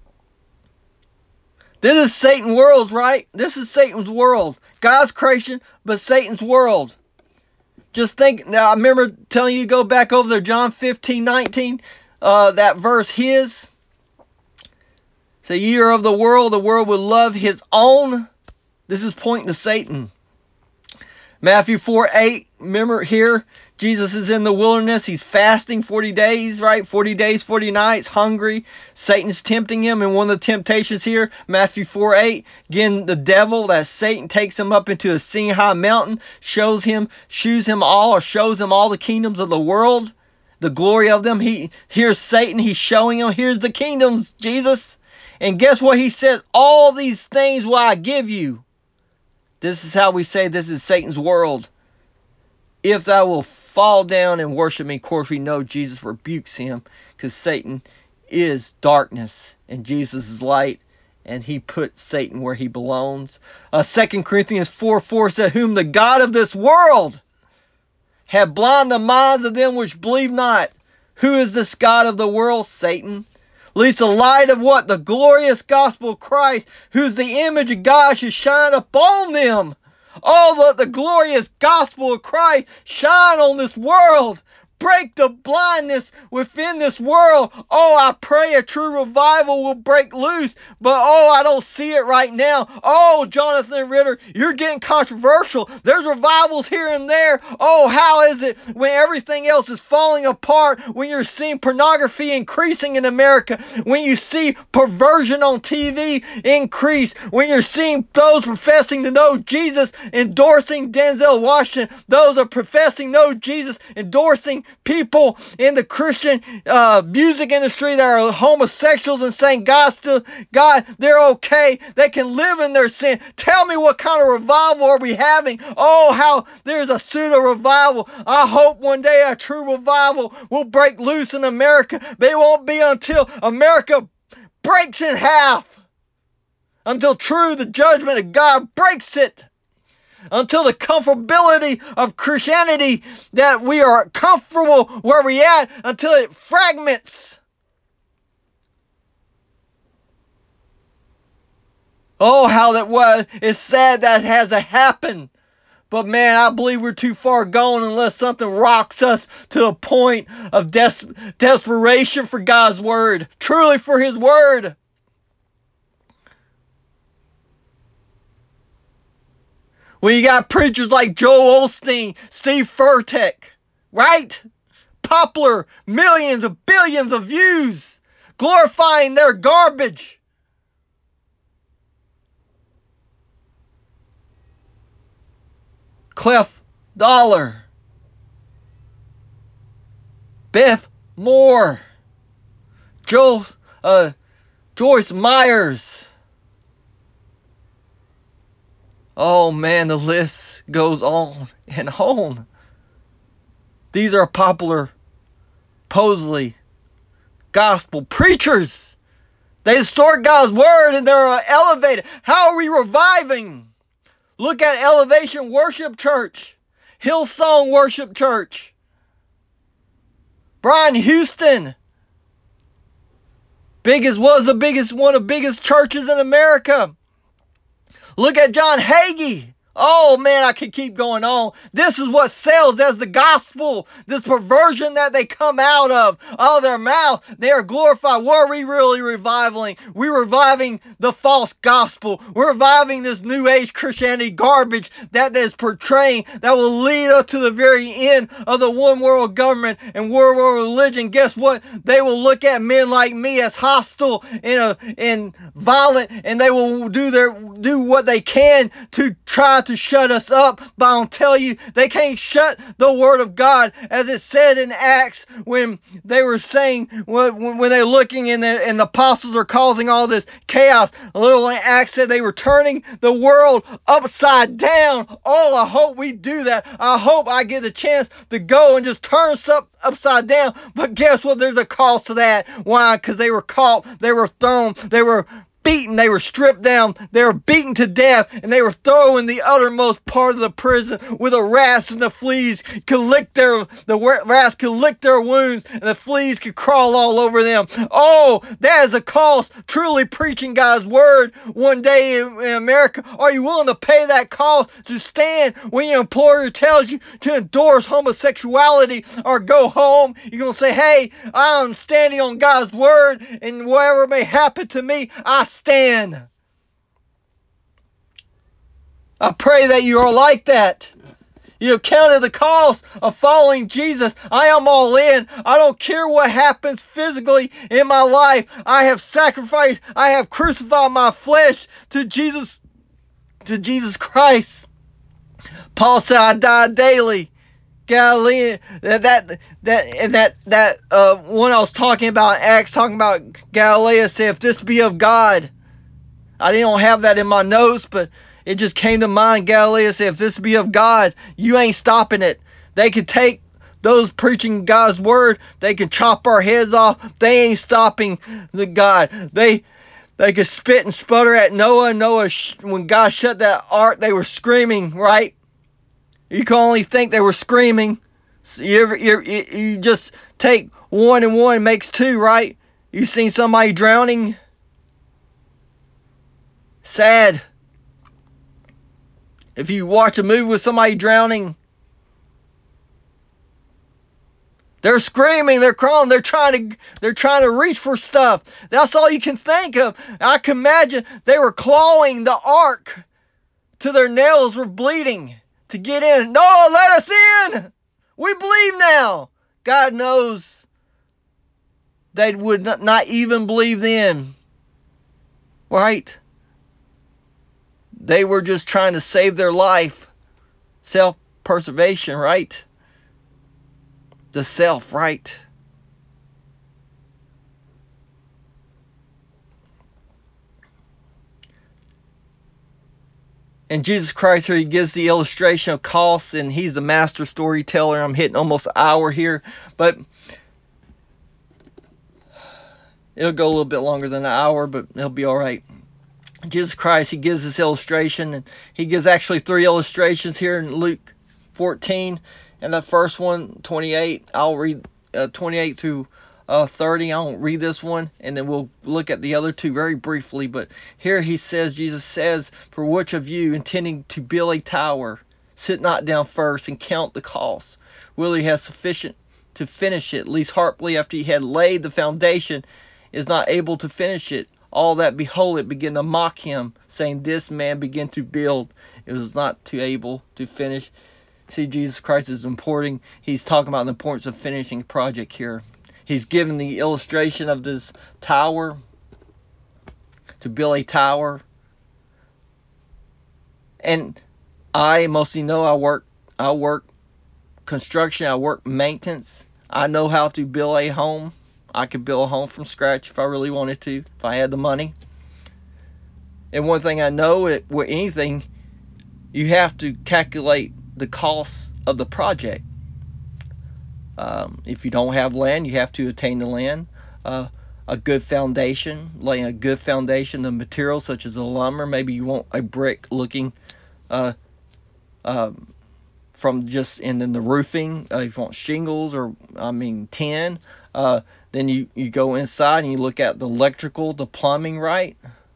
Speaker 1: This is Satan's world, right? This is Satan's world. God's creation, but Satan's world. Just think, now I remember telling you, go back over there, John 15:19, that verse, his. So ye are of the world will love his own. This is pointing to Satan. Matthew 4:8, remember here, Jesus is in the wilderness. He's fasting 40 days, right? 40 days, 40 nights, hungry. Satan's tempting him. And one of the temptations here, Matthew 4:8, again, the devil, that Satan takes him up into a seeing high mountain, shows him all the kingdoms of the world, the glory of them. Here's Satan. He's showing him, here's the kingdoms, Jesus. And guess what he says? All these things will I give you. This is how we say this is Satan's world. If thou wilt fall down and worship me, of course we know Jesus rebukes him, because Satan is darkness and Jesus is light, and he put Satan where he belongs. 2 Corinthians 4:4 said, whom the God of this world have blinded the minds of them which believe not. Who is this God of the world? Satan. Lest the light of what? The glorious gospel of Christ, who's the image of God, should shine upon them. Oh, let the glorious gospel of Christ shine on this world. Break the blindness within this world. Oh, I pray a true revival will break loose. But oh, I don't see it right now. Oh, Jonathan Ritter, you're getting controversial. There's revivals here and there. Oh, how is it when everything else is falling apart? When you're seeing pornography increasing in America? When you see perversion on TV increase? When you're seeing those professing to know Jesus endorsing Denzel Washington? Those are professing to know Jesus endorsing people in the Christian music industry that are homosexuals and saying God, they're okay. They can live in their sin. Tell me, what kind of revival are we having? Oh, how there's a pseudo revival. I hope one day a true revival will break loose in America, but it won't be until America breaks in half. Until the judgment of God breaks it. Until the comfortability of Christianity, that we are comfortable where we at, until it fragments. Oh, how that was. It's sad that has to happen. But man, I believe we're too far gone unless something rocks us to a point of desperation for God's word. Truly for his word. When you got preachers like Joel Osteen, Steve Furtick, right? Popular, millions of billions of views, glorifying their garbage. Cliff Dollar, Biff Moore, Joyce Myers. Oh man, the list goes on and on. These are popular, supposedly gospel preachers. They distort God's word and they're elevated. How are we reviving? Look at Elevation Worship Church, Hillsong Worship Church, Brian Houston, one of the biggest churches in America. Look at John Hagee. Oh man, I could keep going on. This is what sells as the gospel. This perversion that they come out of their mouth. They are glorified. What are we really reviving? We're reviving the false gospel. We're reviving this new age Christianity garbage that is portraying, that will lead up to the very end of the one world government and world religion. Guess what? They will look at men like me as hostile and violent, and they will do what they can to try to shut us up. But I'll tell you, they can't shut the word of God, as it said in Acts when they were saying, when they're looking and the apostles are causing all this chaos. A little like Acts said, they were turning the world upside down. Oh, I hope we do that. I hope I get a chance to go and just turn stuff upside down. But guess what? There's a cost to that. Why? Because they were caught, they were thrown, they were beaten, they were stripped down, they were beaten to death, and they were thrown in the uttermost part of the prison where the rats and the fleas could lick the rats could lick their wounds, and the fleas could crawl all over them. Oh, that is a cost. Truly preaching God's word one day in America. Are you willing to pay that cost to stand when your employer tells you to endorse homosexuality or go home? You're going to say, hey, I'm standing on God's word, and whatever may happen to me, I stand. I pray that you are like that. You have counted the cost of following Jesus. I am all in. I don't care what happens physically in my life. I have sacrificed. I have crucified my flesh to Jesus Christ. Paul said, I die daily. Galilean, that when I was talking about Acts, talking about Galilee, said, if this be of God. I didn't have that in my notes, but it just came to mind. Galilee said, if this be of God, you ain't stopping it. They could take those preaching God's word. They could chop our heads off. They ain't stopping the God. They could spit and sputter at Noah. When God shut that ark, they were screaming, right? You can only think they were screaming. So you just take one and one makes two, right? You seen somebody drowning? Sad. If you watch a movie with somebody drowning, they're screaming, they're crying, they're trying to reach for stuff. That's all you can think of. I can imagine they were clawing the ark till their nails were bleeding to get in. No, let us in. We believe now. God knows they would not even believe then. Right? They were just trying to save their life. Self-preservation, right? The self, right? And Jesus Christ here, he gives the illustration of costs, and he's the master storyteller. I'm hitting almost an hour here, but it'll go a little bit longer than an hour, but it'll be all right. Jesus Christ, he gives this illustration, and he gives actually 3 illustrations here in Luke 14. And the first one, 28, I'll read 28 through 30. I won't read this one, and then we'll look at the other 2 very briefly. But here Jesus says, for which of you, intending to build a tower, sit not down first and count the cost, will he have sufficient to finish it? Lest haply after he had laid the foundation, is not able to finish it. All that behold it begin to mock him, saying, this man began to build, it was not too able to finish. See, Jesus Christ is important. He's talking about the importance of finishing a project here. He's given the illustration of this tower, to build a tower. And I mostly know I work construction, I work maintenance. I know how to build a home. I could build a home from scratch if I really wanted to, if I had the money. And one thing I know, with anything, you have to calculate the cost of the project. If you don't have land, you have to attain the land. A good foundation, laying a good foundation, the materials such as the lumber. Maybe you want a brick looking from just, and then the roofing. If you want shingles or tin. Then you go inside and you look at the electrical, the plumbing, right?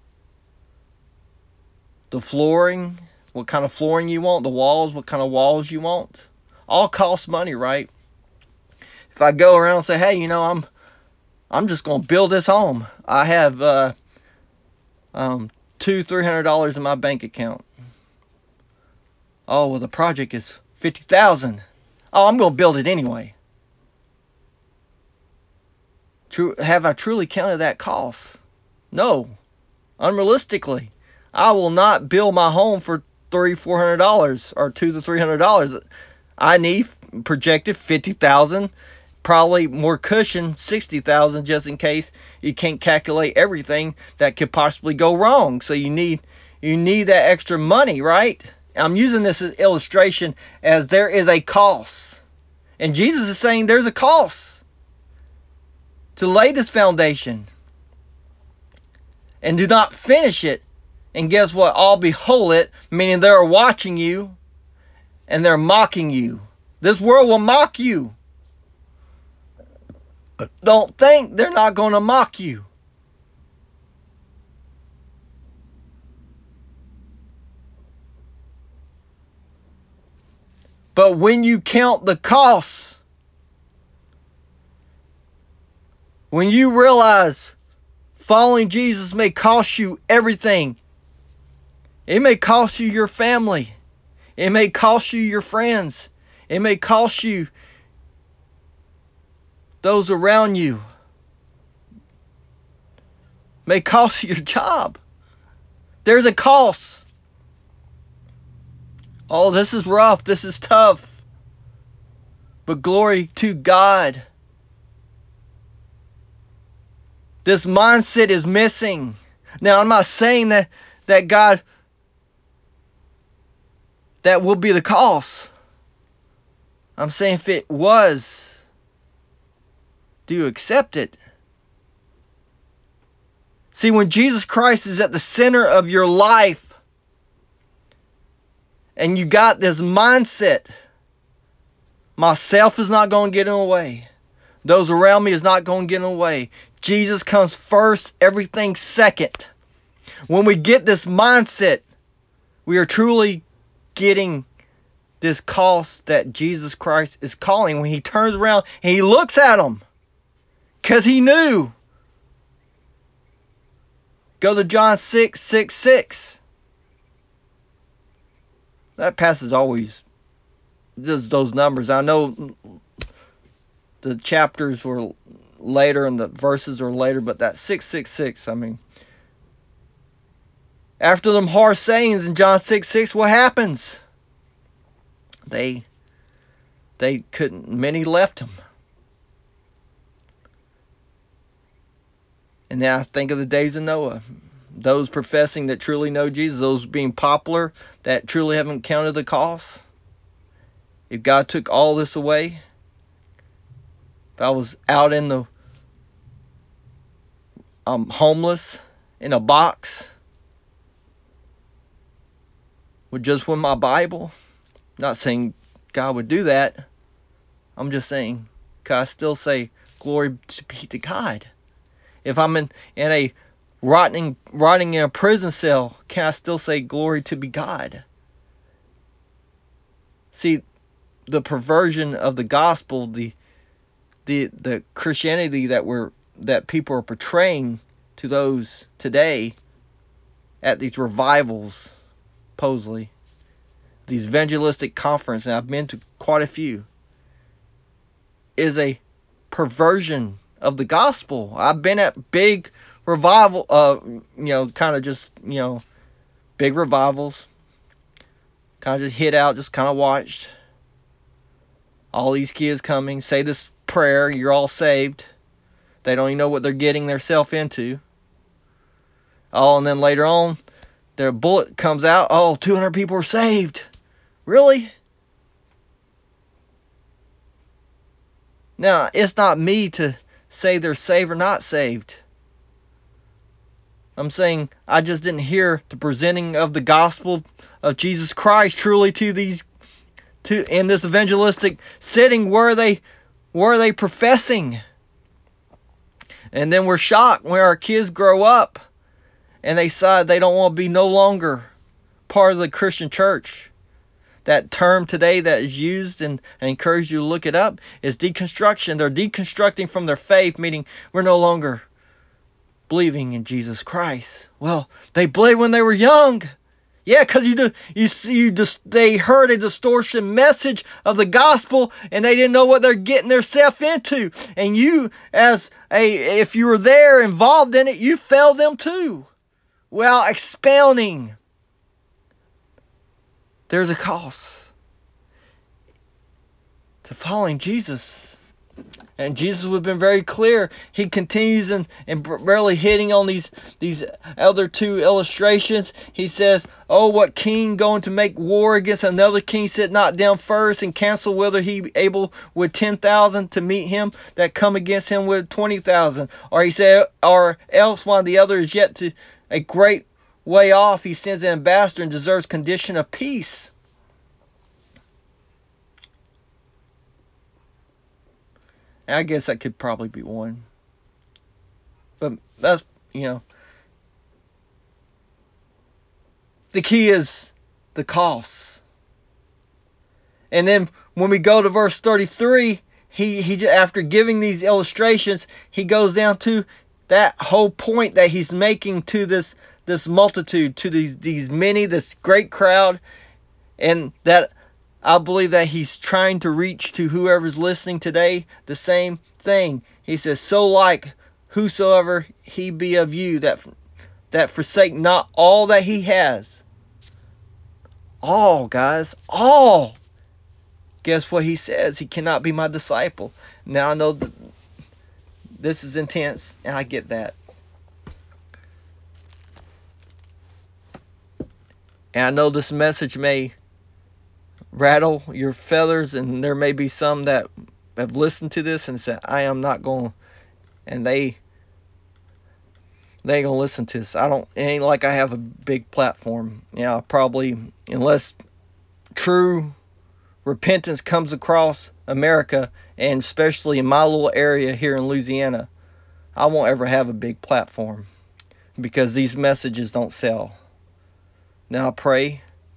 Speaker 1: The flooring, what kind of flooring you want, the walls, what kind of walls you want. All cost money, right? If I go around and say, hey, I'm just gonna build this home. I have $200-$300 in my bank account. Oh, well, the project is $50,000. Oh, I'm gonna build it anyway. Have I truly counted that cost? No. Unrealistically, I will not build my home for $300-$400 or $200 to $300. I need projected $50,000, probably more cushion, $60,000, just in case you can't calculate everything that could possibly go wrong. So you need that extra money, right? I'm using this as illustration as there is a cost, and Jesus is saying there's a cost to lay this foundation, and do not finish it. And guess what? All behold it, meaning they're watching you and they're mocking you. This world will mock you. Don't think they're not going to mock you. But when you count the costs, when you realize following Jesus may cost you everything, it may cost you your family, it may cost you your friends, it may cost you those around you, it may cost you your job. There's a cost. Oh, this is rough, this is tough. But glory to God. This mindset is missing. Now, I'm not saying that God, that will be the cost. I'm saying if it was, do you accept it? See, when Jesus Christ is at the center of your life, and you got this mindset, myself is not going to get in the way. Those around me is not going to get in the way. Jesus comes first, everything second. When we get this mindset, we are truly getting this cost that Jesus Christ is calling when he turns around and he looks at them. Because he knew. Go to John 6:6. That passage always does those numbers. I know the chapters were later and the verses were later, but that 6:6, I mean, after them harsh sayings in John 6:6, what happens? They couldn't, many left him. And now I think of the days of Noah. Those professing that truly know Jesus, those being popular, that truly haven't counted the cost. If God took all this away, if I was out in the homeless in a box with my Bible, not saying God would do that. I'm just saying, can I still say glory be to God? If I'm in a rotting in a prison cell, can I still say glory to be God? See, the perversion of the gospel, the Christianity that people are portraying to those today at these revivals, supposedly, these evangelistic conferences, and I've been to quite a few, is a perversion of the gospel. I've been at big revival, kind of just, big revivals, kind of just hit out, just kind of watched all these kids coming, say this prayer, you're all saved. They don't even know what they're getting themselves into. Oh, and then later on, their bullet comes out, 200 people are saved. Really? Now, it's not me to say they're saved or not saved. I'm saying I just didn't hear the presenting of the gospel of Jesus Christ truly in this evangelistic setting. Where are they professing? And then we're shocked when our kids grow up and they decide they don't want to be no longer part of the Christian church. That term today that is used, and I encourage you to look it up, is deconstruction. They're deconstructing from their faith, meaning we're no longer believing in Jesus Christ. Well, they believed when they were young. Yeah, because they heard a distortion message of the gospel and they didn't know what they're getting themselves into. And you, if you were there involved in it, you failed them too. Well, expounding. There's a cost to following Jesus. And Jesus would have been very clear. He continues and barely hitting on these other two illustrations. He says, what king going to make war against another king sit not down first and cancel whether he be able with 10,000 to meet him that come against him with 20,000? Or he said, or else while the other is yet to a great way off, he sends an ambassador and deserves condition of peace. And I guess that could probably be one. But that's, the key is the cost. And then when we go to verse 33, he after giving these illustrations, he goes down to that whole point that he's making to this multitude, to these many, this great crowd, and that I believe that he's trying to reach to whoever's listening today the same thing. He says, so like whosoever he be of you that forsake not all that he has. All, guys, all. Guess what he says? He cannot be my disciple. Now I know that this is intense, and I get that. And I know this message may rattle your feathers, and there may be some that have listened to this and said, I am not going, and they ain't gonna listen to this. It ain't like I have a big platform. Yeah, probably, unless true repentance comes across America, and especially in my little area here in Louisiana, I won't ever have a big platform because these messages don't sell. Now I pray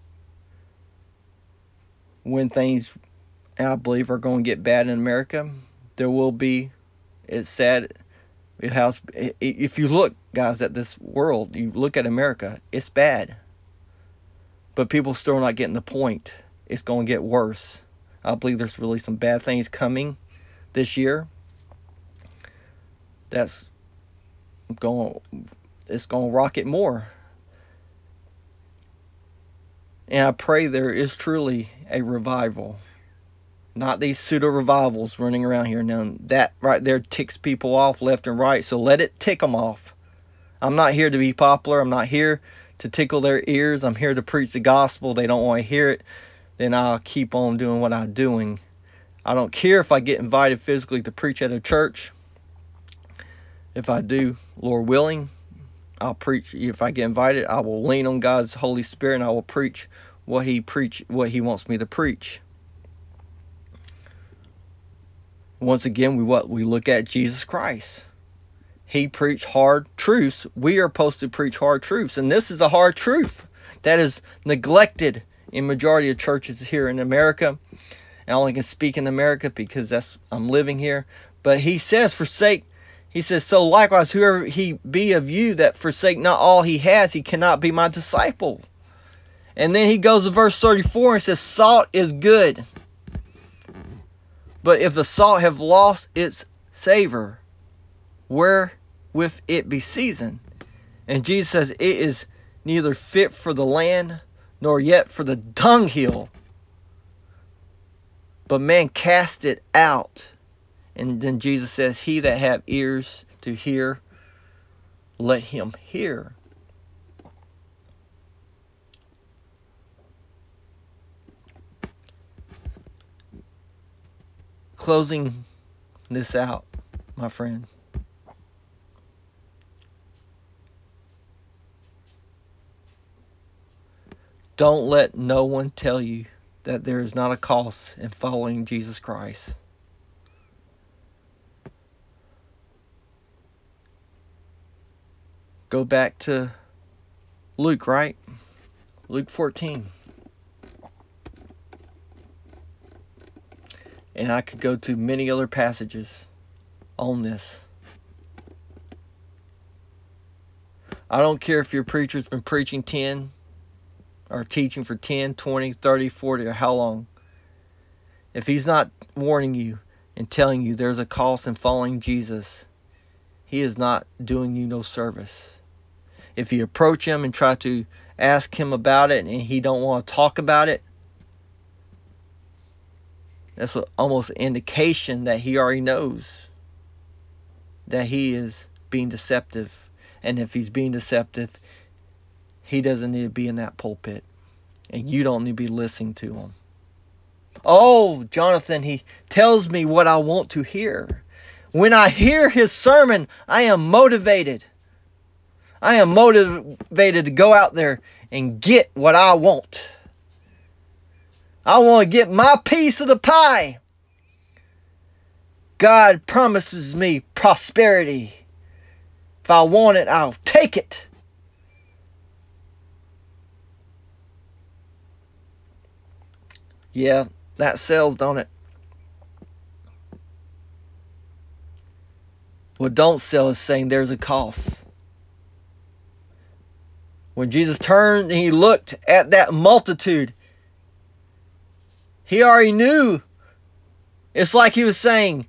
Speaker 1: when things, I believe, are going to get bad in America, there will be, it's sad, if you look, guys, at this world, you look at America, it's bad. But people still not getting the point. It's going to get worse. I believe there's really some bad things coming this year. It's going to rocket more. And I pray there is truly a revival. Not these pseudo revivals running around here. Now that right there ticks people off left and right. So let it tick them off. I'm not here to be popular. I'm not here to tickle their ears. I'm here to preach the gospel. They don't want to hear it. Then I'll keep on doing what I'm doing. I don't care if I get invited physically to preach at a church. If I do, Lord willing, I'll preach. If I get invited, I will lean on God's Holy Spirit and I will preach what He wants me to preach. Once again, we look at Jesus Christ. He preached hard truths. We are supposed to preach hard truths, and this is a hard truth that is neglected in majority of churches here in America. I only can speak in America because I'm living here. But He says, so likewise, whoever he be of you that forsake not all he has, he cannot be my disciple. And then He goes to verse 34 and says, salt is good. But if the salt have lost its savor, wherewith it be seasoned? And Jesus says, it is neither fit for the land, nor yet for the dunghill. But man cast it out. And then Jesus says, he that have ears to hear, let him hear. Closing this out, my friend. Don't let no one tell you that there is not a cost in following Jesus Christ. Go back to Luke, right? Luke 14. And I could go to many other passages on this. I don't care if your preacher's been preaching 10 or teaching for 10, 20, 30, 40, or how long. If he's not warning you and telling you there's a cost in following Jesus, he is not doing you no service. If you approach him and try to ask him about it and he don't want to talk about it, that's almost an indication that he already knows that he is being deceptive. And if he's being deceptive, he doesn't need to be in that pulpit. And you don't need to be listening to him. Oh, Jonathan, he tells me what I want to hear. When I hear his sermon, I am motivated. I am motivated to go out there and get what I want. I want to get my piece of the pie. God promises me prosperity. If I want it, I'll take it. Yeah, that sells, don't it? What don't sell is saying there's a cost. When Jesus turned and he looked at that multitude, he already knew. It's like he was saying,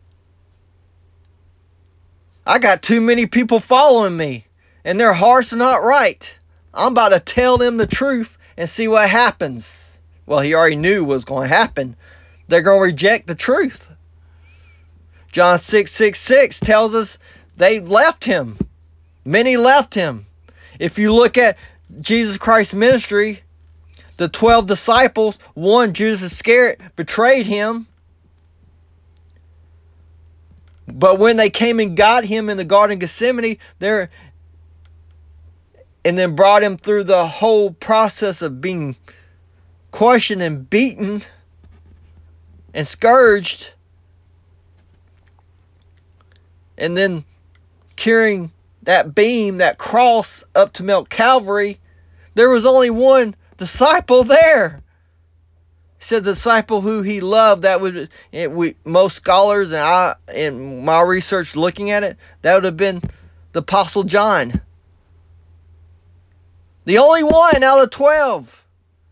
Speaker 1: I got too many people following me, and their hearts are not right. I'm about to tell them the truth and see what happens. Well, he already knew what was going to happen. They're going to reject the truth. John 6:66 tells us they left him. Many left him. If you look at Jesus Christ's ministry, the 12 disciples, one, Judas Iscariot, betrayed him. But when they came and got him in the Garden of Gethsemane, and then brought him through the whole process of being questioned and beaten and scourged, and then carrying that beam, that cross up to Mount Calvary, there was only one disciple there. He said the disciple who he loved, most scholars and I, in my research looking at it, that would have been the Apostle John. The only one out of 12.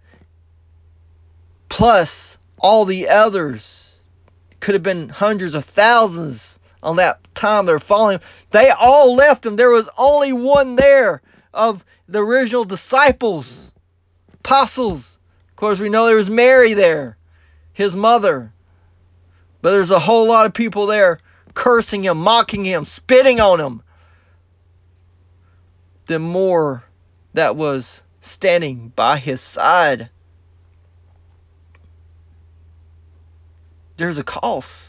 Speaker 1: Plus all the others. Could have been hundreds of thousands on that time they were following him. They all left him. There was only one there of the original disciples, apostles. Of course, we know there was Mary there, his mother. But there's a whole lot of people there cursing him, mocking him, spitting on him. The more that was standing by his side. There's a cost.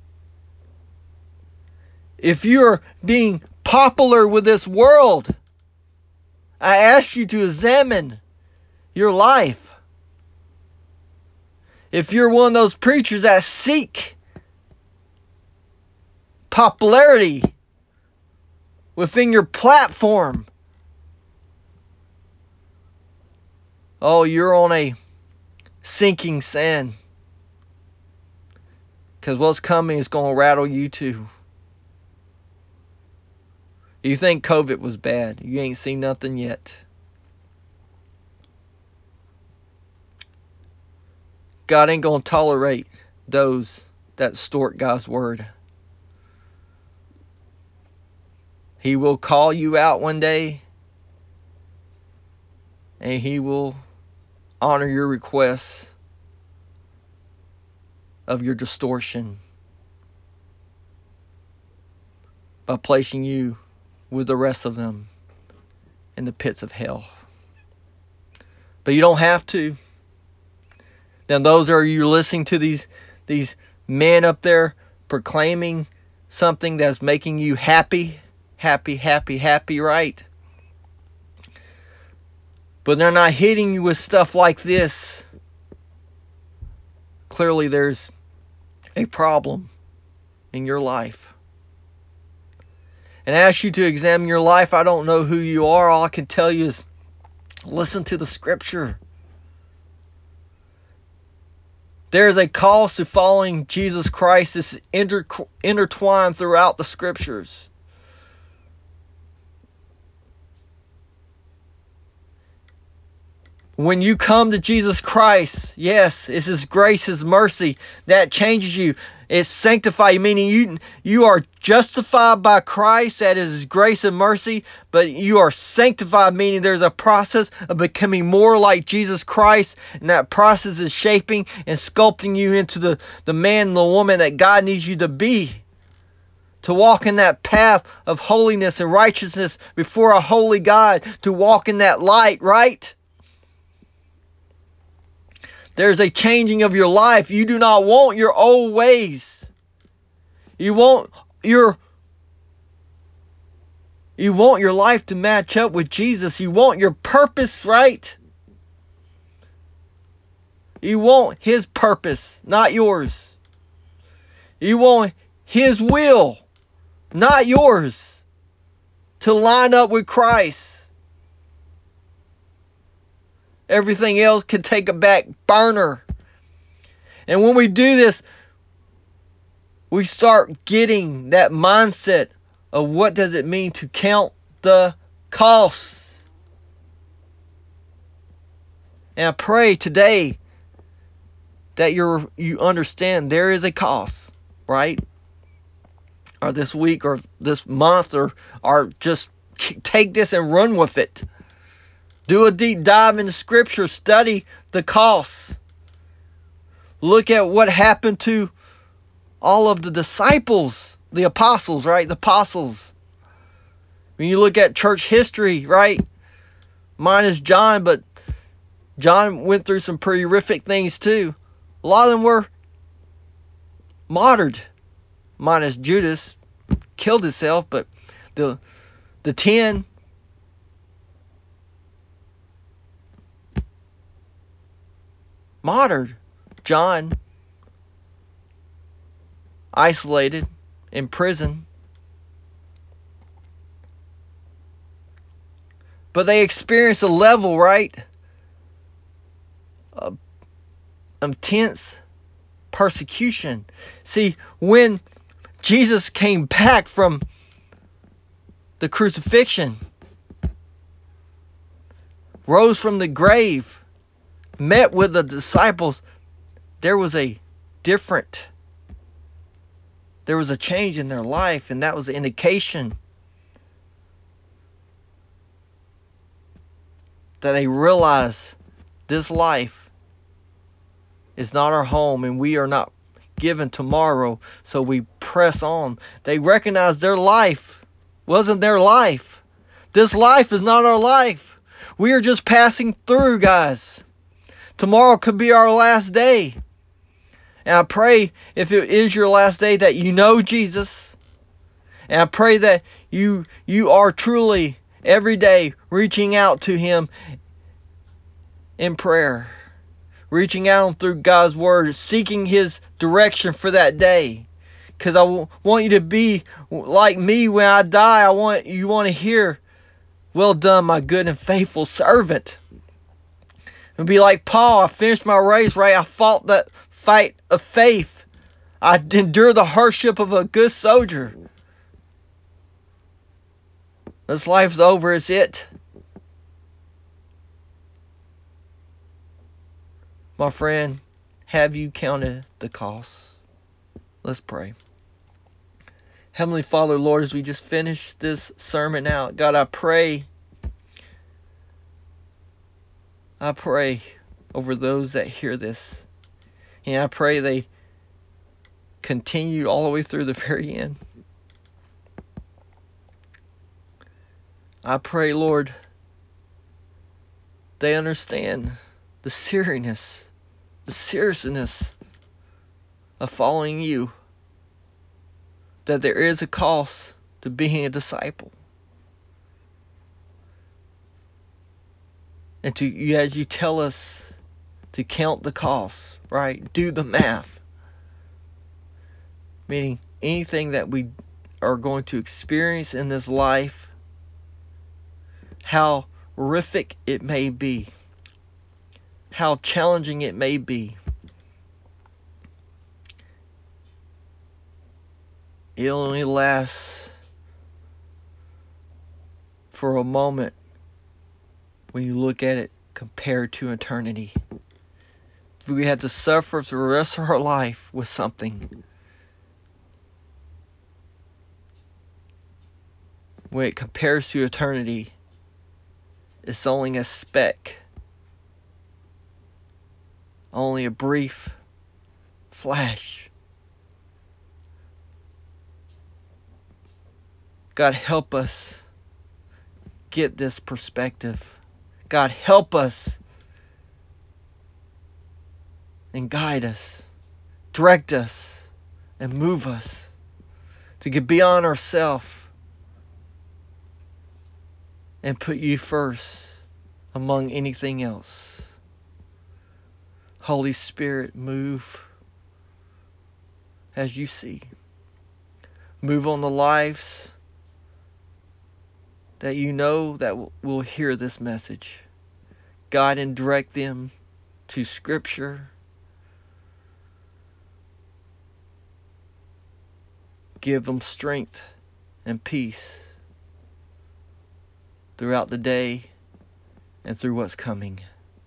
Speaker 1: If you're being popular with this world, I ask you to examine your life. If you're one of those preachers that seek popularity within your platform, you're on a sinking sand. Because what's coming is going to rattle you too. You think COVID was bad. You ain't seen nothing yet. God ain't going to tolerate those that distort God's word. He will call you out one day, and He will honor your requests of your distortion by placing you with the rest of them in the pits of hell. But you don't have to. Now, those are you listening to these men up there proclaiming something that's making you happy, right? But they're not hitting you with stuff like this. Clearly, there's a problem in your life. And I ask you to examine your life. I don't know who you are. All I can tell you is listen to the Scripture. There is a cost to following Jesus Christ. It's intertwined throughout the Scriptures. When you come to Jesus Christ, yes, it's His grace, His mercy that changes you. It's sanctified, meaning you are justified by Christ, that is His grace and mercy, but you are sanctified, meaning there's a process of becoming more like Jesus Christ, and that process is shaping and sculpting you into the man and the woman that God needs you to be. To walk in that path of holiness and righteousness before a holy God, to walk in that light, right? There's a changing of your life. You do not want your old ways. You want your life to match up with Jesus. You want your purpose, right? You want His purpose, not yours. You want His will, not yours, to line up with Christ. Everything else can take a back burner. And when we do this, we start getting that mindset of what does it mean to count the costs. And I pray today that you understand there is a cost, right? Or this week or this month or just take this and run with it. Do a deep dive into Scripture. Study the costs. Look at what happened to all of the disciples, the apostles, right? The apostles. When you look at church history, right? Minus John, but John went through some pretty horrific things too. A lot of them were martyred, minus Judas killed himself, but the 10 martyred. John isolated in prison. But they experienced a level, right, of intense persecution. See, when Jesus came back from the crucifixion, rose from the grave, met with the disciples, there was a change in their life, and that was an indication that they realized this life is not our home, and we are not given tomorrow, so we press on. They recognized their life wasn't their life. This life is not our life. We are just passing through, guys. Tomorrow could be our last day. And I pray, if it is your last day, that you know Jesus. And I pray that you are truly every day reaching out to Him in prayer. Reaching out through God's Word, seeking His direction for that day. Because I want you to be like me when I die. You want to hear, "Well done, my good and faithful servant." And be like Paul, "I finished my race, right? I fought that fight of faith. I endured the hardship of a good soldier." This life's over, it's it. My friend, have you counted the cost? Let's pray. Heavenly Father, Lord, as we just finish this sermon out, God, I pray over those that hear this. And I pray they continue all the way through the very end. I pray, Lord, they understand the seriousness of following you. That there is a cost to being a disciple. And as you tell us to count the cost, right? Do the math. Meaning anything that we are going to experience in this life, how horrific it may be, how challenging it may be, it only lasts for a moment when you look at it compared to eternity. If we had to suffer through the rest of our life with something, when it compares to eternity, it's only a speck, only a brief flash. God, help us get this perspective. God, help us and guide us, direct us, and move us to get beyond ourselves and put you first among anything else. Holy Spirit, move as you see. Move on the lives that you know that will hear this message. Guide and direct them to Scripture. Give them strength and peace throughout the day and through what's coming.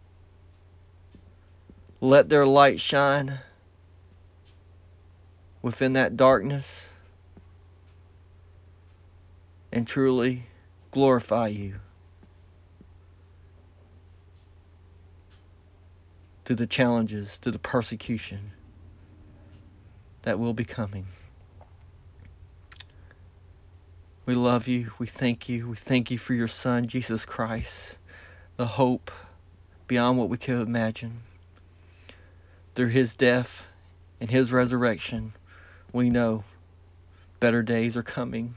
Speaker 1: Let their light shine within that darkness and truly glorify you to the challenges, to the persecution that will be coming. We love you. We thank you. We thank you for your Son, Jesus Christ, the hope, beyond what we could imagine. Through his death and his resurrection, we know better days are coming.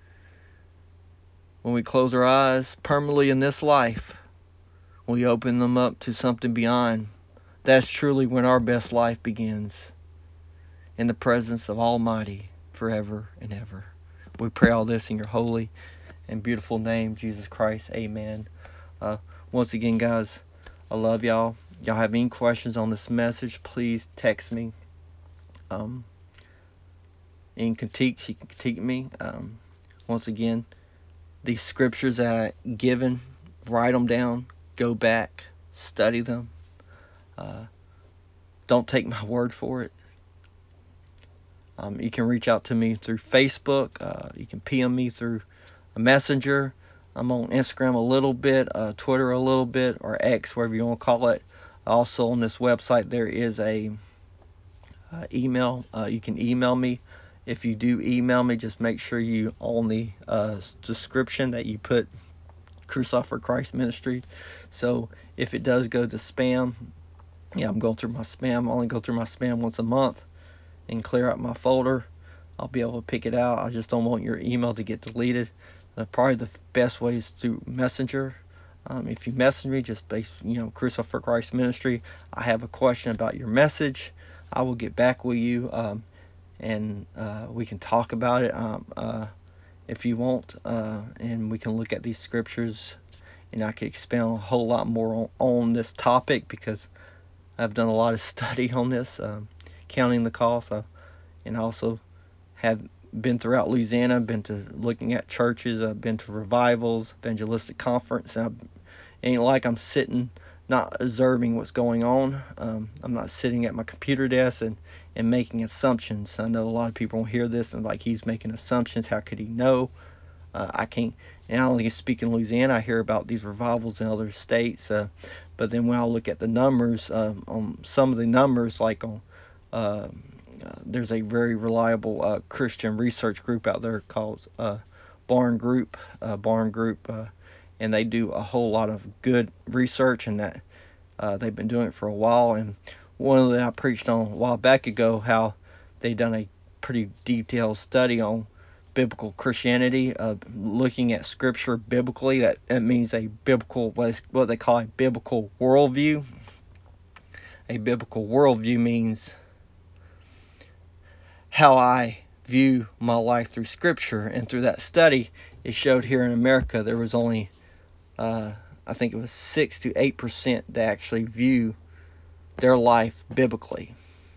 Speaker 1: When we close our eyes permanently in this life, we open them up to something beyond. That's truly when our best life begins, in the presence of Almighty forever and ever. We pray all this in your holy and beautiful name, Jesus Christ. Amen. Once again, guys, I love y'all. Y'all have any questions on this message, please text me. Any critiques, you can critique me. Once again, these scriptures that I given, write them down, go back, study them. Don't take my word for it. You can reach out to me through Facebook. You can PM me through a messenger. I'm on Instagram a little bit, Twitter a little bit, or X, whatever you want to call it. Also on this website there is a email. You can email me. If you do email me, just make sure you on the description that you put Crucified for Christ Ministry. So if it does go to spam, I'm going through my spam. I only go through my spam once a month and clear out my folder. I'll be able to pick it out. I just don't want your email to get deleted. Probably the best way is through Messenger. If you message me, just Crucified for Christ Ministry. I have a question about your message. I will get back with you, and we can talk about it if you want, and we can look at these scriptures, and I could expound a whole lot more on this topic because I've done a lot of study on this, counting the cost, and I also have been throughout Louisiana, been to looking at churches, I've been to revivals, evangelistic conference, and ain't like I'm sitting not observing what's going on. I'm not sitting at my computer desk and making assumptions. I know a lot of people will hear this and like he's making assumptions. How could he know? I can't. And I only speak in Louisiana. I hear about these revivals in other states. But then when I look at the numbers, on some of the numbers, like on there's a very reliable Christian research group out there called Barn Group, and they do a whole lot of good research, and that they've been doing it for a while. And one of them I preached on a while back ago, how they done a pretty detailed study on biblical Christianity, looking at scripture biblically. That means a biblical, what they call a biblical worldview. A biblical worldview means how I view my life through scripture. And through that study, it showed here in America there was only I think it was 6 to 8% that actually view their life biblically.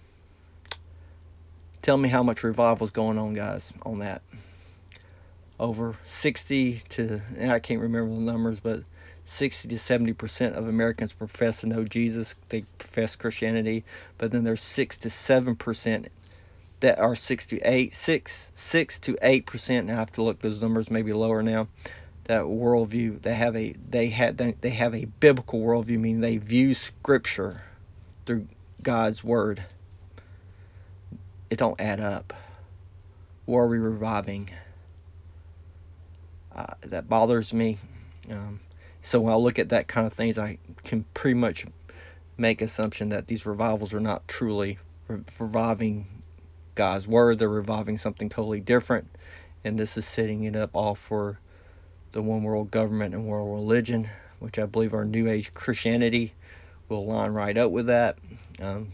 Speaker 1: Tell me how much revival is going on, guys, on that. Over 60 to, I can't remember the numbers, but 60 to 70% of Americans profess to know Jesus. They profess Christianity, but then there's 6 to 7% that are 6 to 8%. And I have to look those numbers, maybe lower now. That worldview, they have a biblical worldview, meaning they view scripture through God's word. It don't add up. What are we reviving? That bothers me. So when I look at that kind of things, I can pretty much make assumption that these revivals are not truly reviving God's word. They're reviving something totally different, and this is setting it up all for the one world government and world religion, which I believe our New Age Christianity will line right up with that. And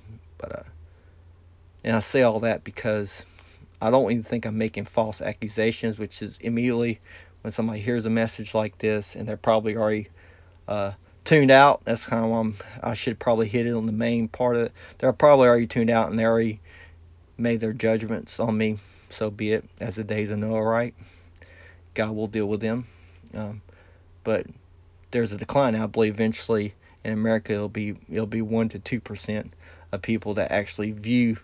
Speaker 1: I say all that because I don't even think I'm making false accusations, which is immediately when somebody hears a message like this and they're probably already tuned out. That's kind of why I should probably hit it on the main part of it. They're probably already tuned out and they already made their judgments on me. So be it, as the days of Noah, right? God will deal with them. But there's a decline. I believe eventually in America it'll be 1 to 2% of people that actually view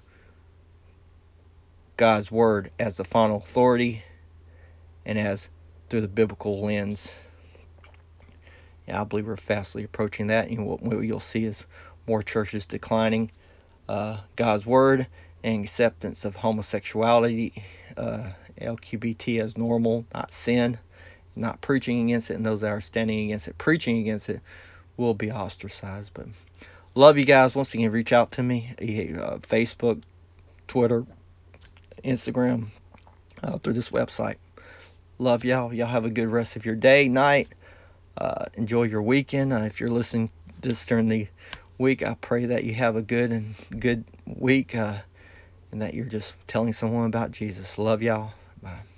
Speaker 1: God's word as the final authority and as through the biblical lens. And I believe we're fastly approaching that. And what you'll see is more churches declining God's word and acceptance of homosexuality, LGBT as normal, not sin, not preaching against it, and those that are standing against it, preaching against it, will be ostracized. But love you guys. Once again, reach out to me. Facebook, Twitter, Instagram, through this website. Love y'all. Y'all have a good rest of your day, night. Enjoy your weekend. If you're listening this during the week, I pray that you have a good week, and that you're just telling someone about Jesus. Love y'all. Bye.